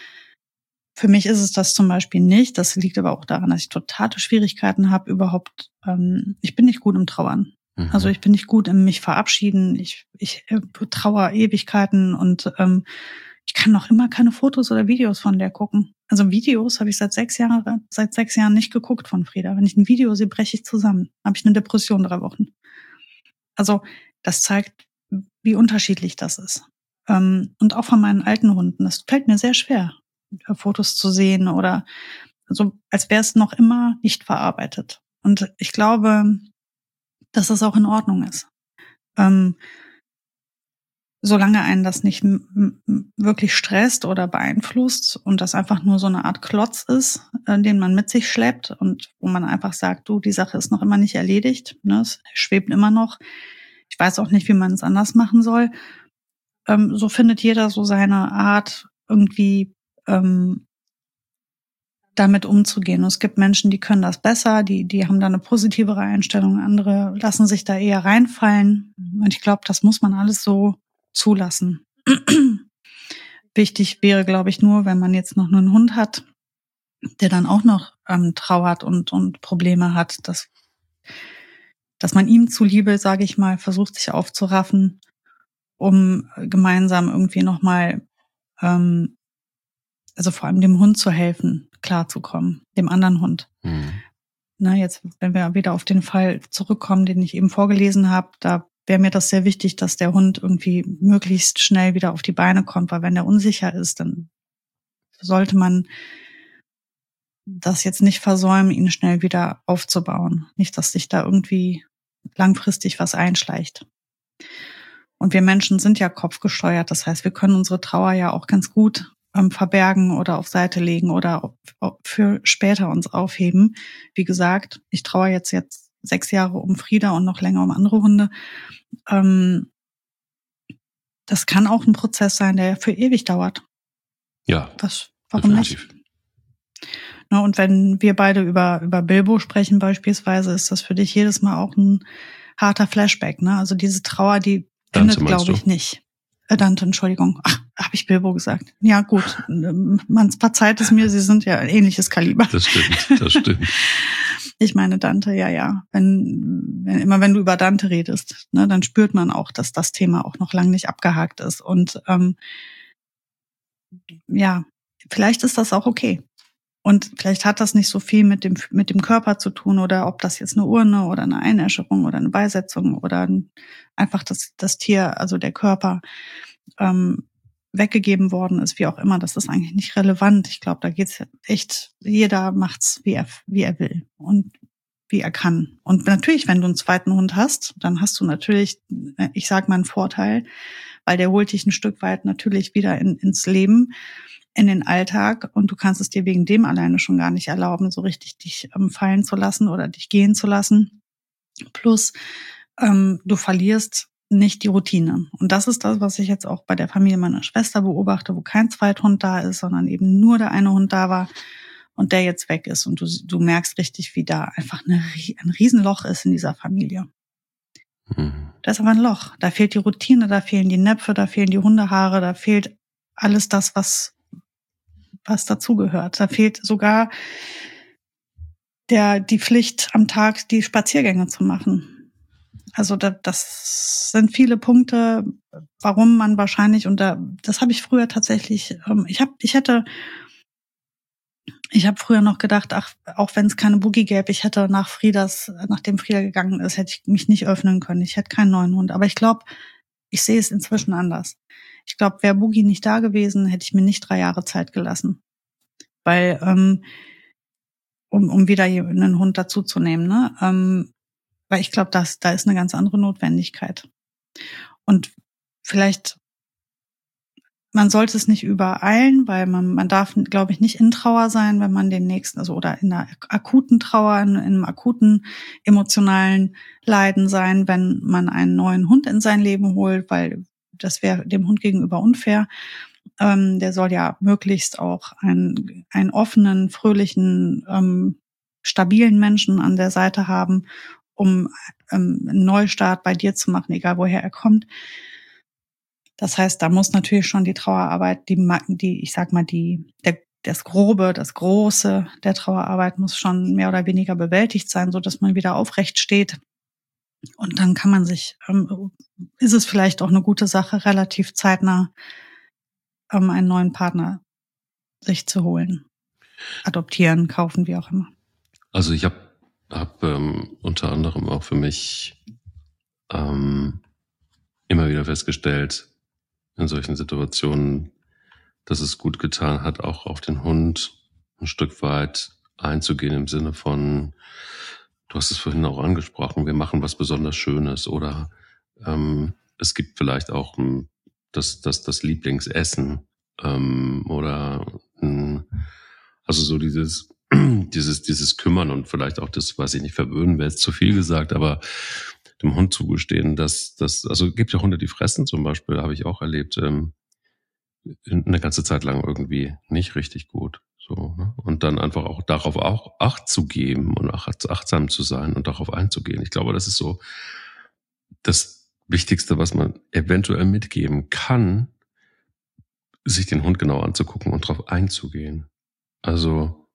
Für mich ist es das zum Beispiel nicht. Das liegt aber auch daran, dass ich totale Schwierigkeiten habe, überhaupt, ähm, ich bin nicht gut im Trauern. Mhm. Also ich bin nicht gut im mich verabschieden. Ich, ich äh, trauere Ewigkeiten und ähm, ich kann noch immer keine Fotos oder Videos von der gucken. Also Videos habe ich seit sechs Jahren, seit sechs Jahren nicht geguckt von Frieda. Wenn ich ein Video sehe, breche ich zusammen. Habe ich eine Depression drei Wochen. Also das zeigt, wie unterschiedlich das ist. Ähm, und auch von meinen alten Hunden. Das fällt mir sehr schwer, Fotos zu sehen oder so, als wäre es noch immer nicht verarbeitet. Und ich glaube, dass es auch in Ordnung ist. Ähm, solange einen das nicht m- m- wirklich stresst oder beeinflusst und das einfach nur so eine Art Klotz ist, äh, den man mit sich schleppt und wo man einfach sagt, du, die Sache ist noch immer nicht erledigt, ne, es schwebt immer noch. Ich weiß auch nicht, wie man es anders machen soll. Ähm, so findet jeder so seine Art, irgendwie ähm, damit umzugehen. Und es gibt Menschen, die können das besser, die, die haben da eine positivere Einstellung, andere lassen sich da eher reinfallen. Und ich glaube, das muss man alles so zulassen. Wichtig wäre, glaube ich, nur, wenn man jetzt noch nur einen Hund hat, der dann auch noch ähm, trauert und, und Probleme hat, dass, dass man ihm zuliebe, sage ich mal, versucht, sich aufzuraffen, um gemeinsam irgendwie nochmal, ähm, also vor allem dem Hund zu helfen, klarzukommen, dem anderen Hund. Mhm. Na, jetzt, wenn wir wieder auf den Fall zurückkommen, den ich eben vorgelesen habe, da wäre mir das sehr wichtig, dass der Hund irgendwie möglichst schnell wieder auf die Beine kommt, weil wenn er unsicher ist, dann sollte man das jetzt nicht versäumen, ihn schnell wieder aufzubauen. Nicht, dass sich da irgendwie langfristig was einschleicht. Und wir Menschen sind ja kopfgesteuert, das heißt, wir können unsere Trauer ja auch ganz gut ähm, verbergen oder auf Seite legen oder für später uns aufheben. Wie gesagt, ich trauere jetzt jetzt sechs Jahre um Frieda und noch länger um andere Hunde. Ähm, das kann auch ein Prozess sein, der für ewig dauert. Ja. Das, warum definitiv nicht? Na, und wenn wir beide über über Bilbo sprechen beispielsweise, ist das für dich jedes Mal auch ein harter Flashback. Ne? Also diese Trauer, die endet, glaube ich, nicht. Äh, Dante, Entschuldigung. Ach, habe ich Bilbo gesagt? Ja, gut. Man verzeiht es mir, sie sind ja ein ähnliches Kaliber. Das stimmt, das stimmt. Ich meine Dante, ja, ja. Wenn, wenn immer wenn du über Dante redest, ne, dann spürt man auch, dass das Thema auch noch lange nicht abgehakt ist. Und ähm, ja, vielleicht ist das auch okay. Und vielleicht hat das nicht so viel mit dem mit dem Körper zu tun oder ob das jetzt eine Urne oder eine Einäscherung oder eine Beisetzung oder einfach das das Tier, also der Körper ähm, weggegeben worden ist, wie auch immer. Das ist eigentlich nicht relevant. Ich glaube, da geht's echt, jeder macht's, wie er wie er will und wie er kann. Und natürlich, wenn du einen zweiten Hund hast, dann hast du natürlich, ich sag mal, einen Vorteil, weil der holt dich ein Stück weit natürlich wieder in, ins Leben, in den Alltag und du kannst es dir wegen dem alleine schon gar nicht erlauben, so richtig dich ähm, fallen zu lassen oder dich gehen zu lassen. Plus, ähm, du verlierst nicht die Routine. Und das ist das, was ich jetzt auch bei der Familie meiner Schwester beobachte, wo kein Zweithund da ist, sondern eben nur der eine Hund da war und der jetzt weg ist. Und du, du merkst richtig, wie da einfach eine, ein Riesenloch ist in dieser Familie. Mhm. Da ist aber ein Loch. Da fehlt die Routine, da fehlen die Näpfe, da fehlen die Hundehaare, da fehlt alles das, was was dazugehört. Da fehlt sogar der die Pflicht, am Tag die Spaziergänge zu machen. Also da, das sind viele Punkte, warum man wahrscheinlich, und da, das habe ich früher tatsächlich, ähm, ich habe, ich hätte, ich habe früher noch gedacht, ach, auch wenn es keine Boogie gäbe, ich hätte nach Friedas, nachdem Frieda gegangen ist, hätte ich mich nicht öffnen können. Ich hätte keinen neuen Hund. Aber ich glaube, ich sehe es inzwischen anders. Ich glaube, wäre Boogie nicht da gewesen, hätte ich mir nicht drei Jahre Zeit gelassen. Weil, ähm, um, um wieder einen Hund dazuzunehmen, ne? Ähm, weil ich glaube, dass da ist eine ganz andere Notwendigkeit. Und vielleicht man sollte es nicht übereilen, weil man, man darf, glaube ich, nicht in Trauer sein, wenn man den nächsten, also oder in einer akuten Trauer, in, in einem akuten emotionalen Leiden sein, wenn man einen neuen Hund in sein Leben holt, weil das wäre dem Hund gegenüber unfair. Ähm, der soll ja möglichst auch einen, einen offenen, fröhlichen, ähm, stabilen Menschen an der Seite haben, um ähm, einen Neustart bei dir zu machen, egal woher er kommt. Das heißt, da muss natürlich schon die Trauerarbeit, die, die ich sag mal, die, der, das Grobe, das Große der Trauerarbeit muss schon mehr oder weniger bewältigt sein, so dass man wieder aufrecht steht. Und dann kann man sich, ähm, ist es vielleicht auch eine gute Sache, relativ zeitnah ähm, einen neuen Partner sich zu holen, adoptieren, kaufen, wie auch immer. Also ich habe hab, ähm, unter anderem auch für mich ähm, immer wieder festgestellt, in solchen Situationen, dass es gut getan hat, auch auf den Hund ein Stück weit einzugehen im Sinne von, du hast es vorhin auch angesprochen, wir machen was besonders Schönes oder ähm, es gibt vielleicht auch ein, das, das, das Lieblingsessen ähm, oder ein, also so dieses, dieses, dieses Kümmern und vielleicht auch das, weiß ich nicht, verwöhnen wäre jetzt zu viel gesagt, aber dem Hund zugestehen, dass das, also gibt ja Hunde, die fressen zum Beispiel, habe ich auch erlebt, ähm, eine ganze Zeit lang irgendwie nicht richtig gut. So, ne? Und dann einfach auch darauf auch Acht zu geben und achtsam zu sein und darauf einzugehen. Ich glaube, das ist so das Wichtigste, was man eventuell mitgeben kann, sich den Hund genau anzugucken und darauf einzugehen. Also,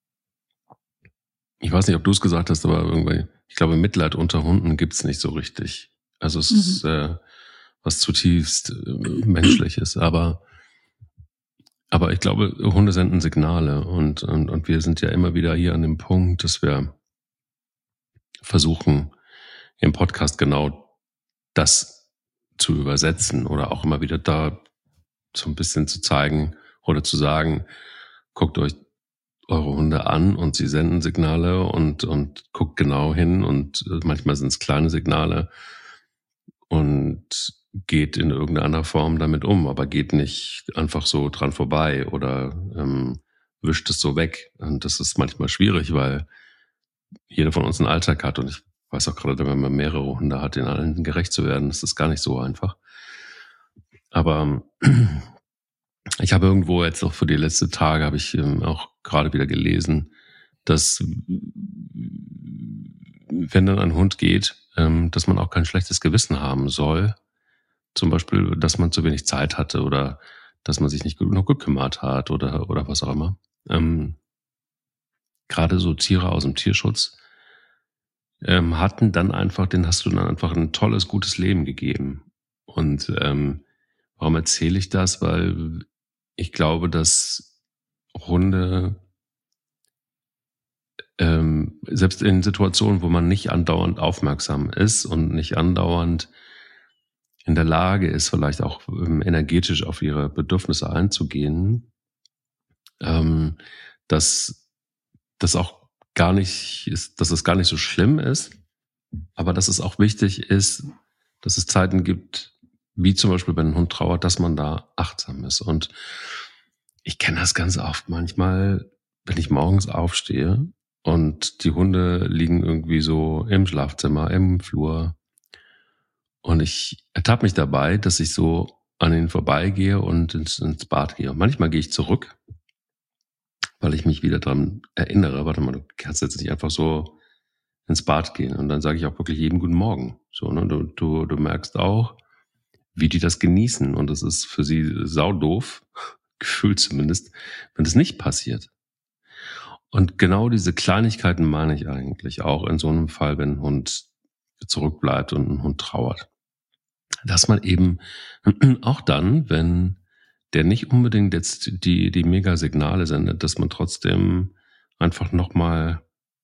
ich weiß nicht, ob du es gesagt hast, aber irgendwie, ich glaube, Mitleid unter Hunden gibt's nicht so richtig. Also es mhm. ist äh, was zutiefst äh, Menschliches, aber Aber ich glaube, Hunde senden Signale und, und, und wir sind ja immer wieder hier an dem Punkt, dass wir versuchen, im Podcast genau das zu übersetzen oder auch immer wieder da so ein bisschen zu zeigen oder zu sagen, guckt euch eure Hunde an und sie senden Signale und, und guckt genau hin und manchmal sind es kleine Signale und geht in irgendeiner Form damit um, aber geht nicht einfach so dran vorbei oder ähm, wischt es so weg. Und das ist manchmal schwierig, weil jeder von uns einen Alltag hat und ich weiß auch gerade, wenn man mehrere Hunde hat, den allen gerecht zu werden, ist das gar nicht so einfach. Aber ich habe irgendwo jetzt auch für die letzten Tage, habe ich ähm, auch gerade wieder gelesen, dass wenn dann ein Hund geht, ähm, dass man auch kein schlechtes Gewissen haben soll. Zum Beispiel, dass man zu wenig Zeit hatte oder dass man sich nicht genug gekümmert hat oder, oder was auch immer. Ähm, gerade so Tiere aus dem Tierschutz ähm, hatten dann einfach, den hast du dann einfach ein tolles, gutes Leben gegeben. Und ähm, warum erzähle ich das? Weil ich glaube, dass Hunde ähm, selbst in Situationen, wo man nicht andauernd aufmerksam ist und nicht andauernd in der Lage ist, vielleicht auch ähm, energetisch auf ihre Bedürfnisse einzugehen, ähm, dass das auch gar nicht ist, dass es gar nicht so schlimm ist, aber dass es auch wichtig ist, dass es Zeiten gibt, wie zum Beispiel, wenn ein Hund trauert, dass man da achtsam ist. Und ich kenne das ganz oft manchmal, wenn ich morgens aufstehe und die Hunde liegen irgendwie so im Schlafzimmer, im Flur, und ich ertappe mich dabei, dass ich so an ihnen vorbeigehe und ins, ins Bad gehe. Und manchmal gehe ich zurück, weil ich mich wieder daran erinnere, warte mal, du kannst jetzt nicht einfach so ins Bad gehen. Und dann sage ich auch wirklich jedem guten Morgen. So, ne? Du, du, du merkst auch, wie die das genießen. Und das ist für sie saudoof, gefühlt zumindest, wenn das nicht passiert. Und genau diese Kleinigkeiten meine ich eigentlich auch in so einem Fall, wenn ein Hund zurückbleibt und ein Hund trauert. Dass man eben auch dann, wenn der nicht unbedingt jetzt die, die Mega-Signale sendet, dass man trotzdem einfach nochmal,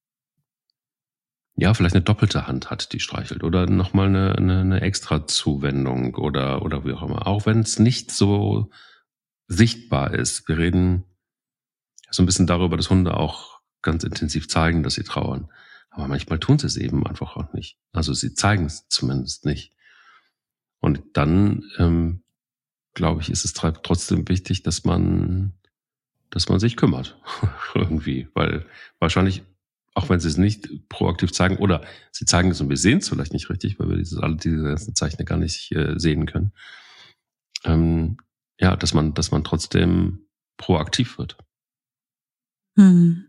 ja, vielleicht eine doppelte Hand hat, die streichelt oder nochmal eine, eine, eine extra Zuwendung oder, oder wie auch immer. Auch wenn es nicht so sichtbar ist. Wir reden so ein bisschen darüber, dass Hunde auch ganz intensiv zeigen, dass sie trauern. Aber manchmal tun sie es eben einfach auch nicht. Also sie zeigen es zumindest nicht. Und dann ähm, glaube ich, ist es trotzdem wichtig, dass man, dass man sich kümmert. Irgendwie. Weil wahrscheinlich, auch wenn sie es nicht proaktiv zeigen, oder sie zeigen es und wir sehen es vielleicht nicht richtig, weil wir dieses, alle diese ganzen Zeichen gar nicht äh, sehen können. Ähm, ja, dass man, dass man trotzdem proaktiv wird. Hm.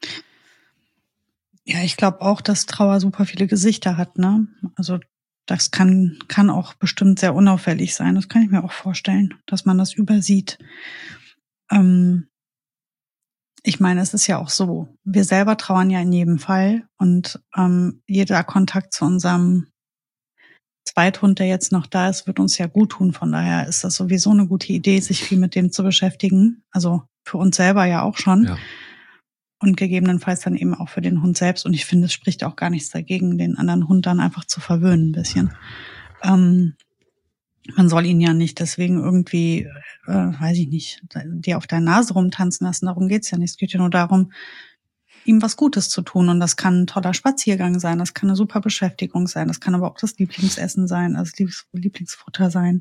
Ja, ich glaube auch, dass Trauer super viele Gesichter hat, ne? Also das kann, kann auch bestimmt sehr unauffällig sein. Das kann ich mir auch vorstellen, dass man das übersieht. Ähm, ich meine, es ist ja auch so, wir selber trauern ja in jedem Fall und ähm, jeder Kontakt zu unserem Zweithund, der jetzt noch da ist, wird uns ja gut tun. Von daher ist das sowieso eine gute Idee, sich viel mit dem zu beschäftigen. Also für uns selber ja auch schon. Ja. Und gegebenenfalls dann eben auch für den Hund selbst. Und ich finde, es spricht auch gar nichts dagegen, den anderen Hund dann einfach zu verwöhnen ein bisschen. Ähm, man soll ihn ja nicht deswegen irgendwie, äh, weiß ich nicht, dir auf der Nase rumtanzen lassen. Darum geht's ja nicht. Es geht ja nur darum, ihm was Gutes zu tun. Und das kann ein toller Spaziergang sein, das kann eine super Beschäftigung sein, das kann aber auch das Lieblingsessen sein, also das Lieblingsfutter sein.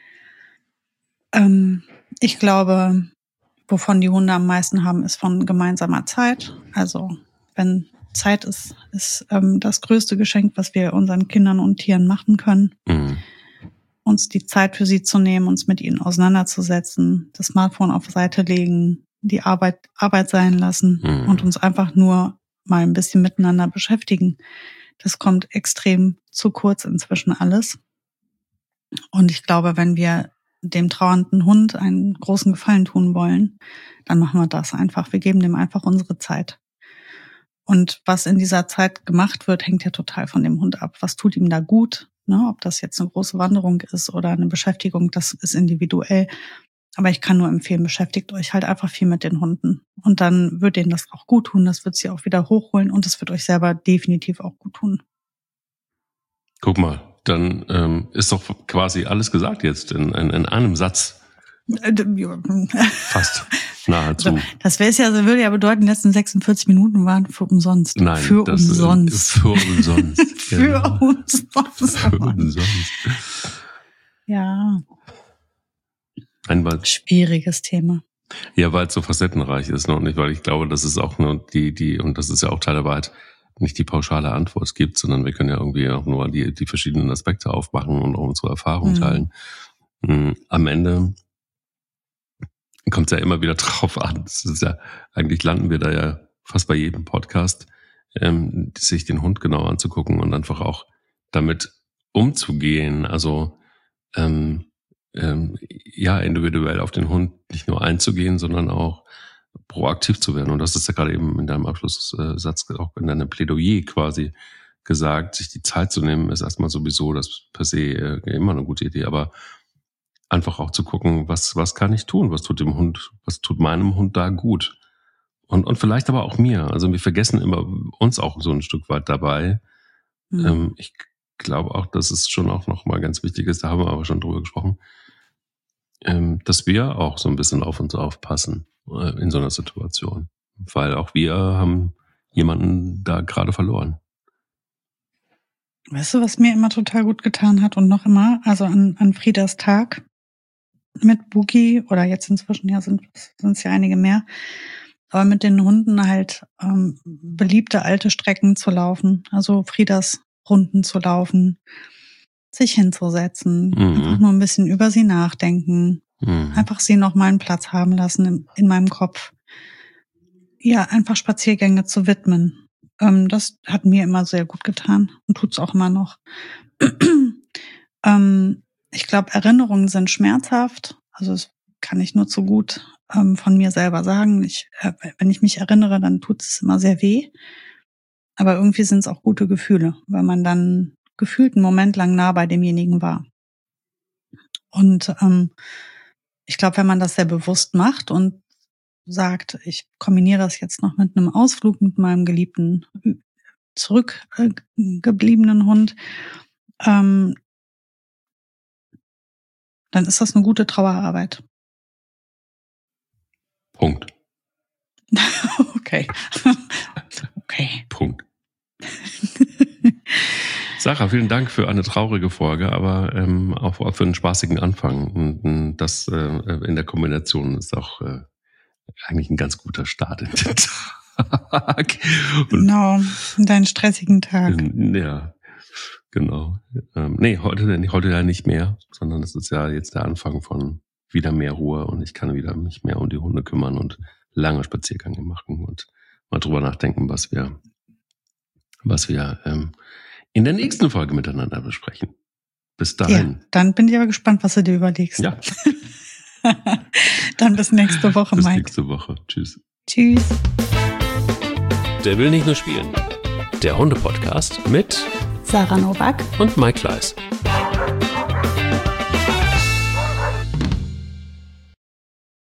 Ähm, ich glaube, wovon die Hunde am meisten haben, ist von gemeinsamer Zeit. Also wenn Zeit ist, ist ähm, das größte Geschenk, was wir unseren Kindern und Tieren machen können. Mhm. Uns die Zeit für sie zu nehmen, uns mit ihnen auseinanderzusetzen, das Smartphone auf Seite legen, die Arbeit Arbeit sein lassen Mhm. und uns einfach nur mal ein bisschen miteinander beschäftigen. Das kommt extrem zu kurz inzwischen alles. Und ich glaube, wenn wir dem trauernden Hund einen großen Gefallen tun wollen, dann machen wir das einfach. Wir geben dem einfach unsere Zeit. Und was in dieser Zeit gemacht wird, hängt ja total von dem Hund ab. Was tut ihm da gut? Ne? Ob das jetzt eine große Wanderung ist oder eine Beschäftigung, das ist individuell. Aber ich kann nur empfehlen, beschäftigt euch halt einfach viel mit den Hunden. Und dann wird denen das auch gut tun. Das wird sie auch wieder hochholen und das wird euch selber definitiv auch gut tun. Guck mal, dann ähm, ist doch quasi alles gesagt jetzt in, in, in einem Satz. Fast. Nahezu. Also, das wäre ja, würde ja bedeuten, die letzten sechsundvierzig Minuten waren für umsonst. Nein, für das, umsonst. Für umsonst. für genau. umsonst. Für umsonst. Ja. Ein Schwieriges Thema. Ja, weil es so facettenreich ist, ne? Und nicht, weil ich glaube, dass es auch nur die, die, und das ist ja auch Teil der Wahrheit, nicht die pauschale Antwort gibt, sondern wir können ja irgendwie auch nur die, die verschiedenen Aspekte aufmachen und auch unsere Erfahrungen mhm. teilen. Mhm. Am Ende kommt es ja immer wieder drauf an. Das ist ja, eigentlich landen wir da ja fast bei jedem Podcast, ähm, sich den Hund genau anzugucken und einfach auch damit umzugehen. Also, ähm, ähm, ja, individuell auf den Hund nicht nur einzugehen, sondern auch proaktiv zu werden. Und das ist ja gerade eben in deinem Abschlusssatz, auch in deinem Plädoyer quasi gesagt, sich die Zeit zu nehmen, ist erstmal sowieso das per se immer eine gute Idee, aber einfach auch zu gucken, was, was kann ich tun? Was tut dem Hund, was tut meinem Hund da gut? Und, und vielleicht aber auch mir. Also wir vergessen immer uns auch so ein Stück weit dabei. Mhm. Ähm, ich glaube auch, dass es schon auch nochmal ganz wichtig ist, da haben wir aber schon drüber gesprochen, ähm, dass wir auch so ein bisschen auf uns aufpassen äh, in so einer Situation. Weil auch wir haben jemanden da gerade verloren. Weißt du, was mir immer total gut getan hat und noch immer, also an, an Friedas Tag mit Boogie, oder jetzt inzwischen ja sind es ja einige mehr, aber mit den Hunden halt ähm, beliebte alte Strecken zu laufen, also Friedas Runden zu laufen, sich hinzusetzen, mhm. einfach nur ein bisschen über sie nachdenken, mhm. einfach sie noch mal einen Platz haben lassen in, in meinem Kopf. Ja, einfach Spaziergänge zu widmen. Ähm, das hat mir immer sehr gut getan und tut's auch immer noch. ähm, ich glaube, Erinnerungen sind schmerzhaft. Also das kann ich nur zu gut ähm, von mir selber sagen. Ich, äh, wenn ich mich erinnere, dann tut es immer sehr weh. Aber irgendwie sind es auch gute Gefühle, weil man dann gefühlt einen Moment lang nah bei demjenigen war. Und ähm, ich glaube, wenn man das sehr bewusst macht und sagt, ich kombiniere das jetzt noch mit einem Ausflug mit meinem geliebten, zurückgebliebenen Hund, ähm, dann ist das eine gute Trauerarbeit. Punkt. Okay. Okay. Punkt. Sarah, vielen Dank für eine traurige Folge, aber ähm, auch für einen spaßigen Anfang. Und das äh, in der Kombination ist auch äh, eigentlich ein ganz guter Start in den Tag. Genau, in deinen stressigen Tag. Ja, genau. Ähm, nee, heute, heute ja nicht mehr, sondern das ist ja jetzt der Anfang von wieder mehr Ruhe und ich kann wieder mich mehr um die Hunde kümmern und lange Spaziergänge machen und mal drüber nachdenken, was wir, was wir ähm, in der nächsten Folge miteinander besprechen. Bis dahin. Ja, dann bin ich aber gespannt, was du dir überlegst. Ja. Dann bis nächste Woche, bis Mike. Bis nächste Woche. Tschüss. Tschüss. Der will nicht nur spielen. Der Hunde-Podcast mit Sarah Novak und Mike Kleiss.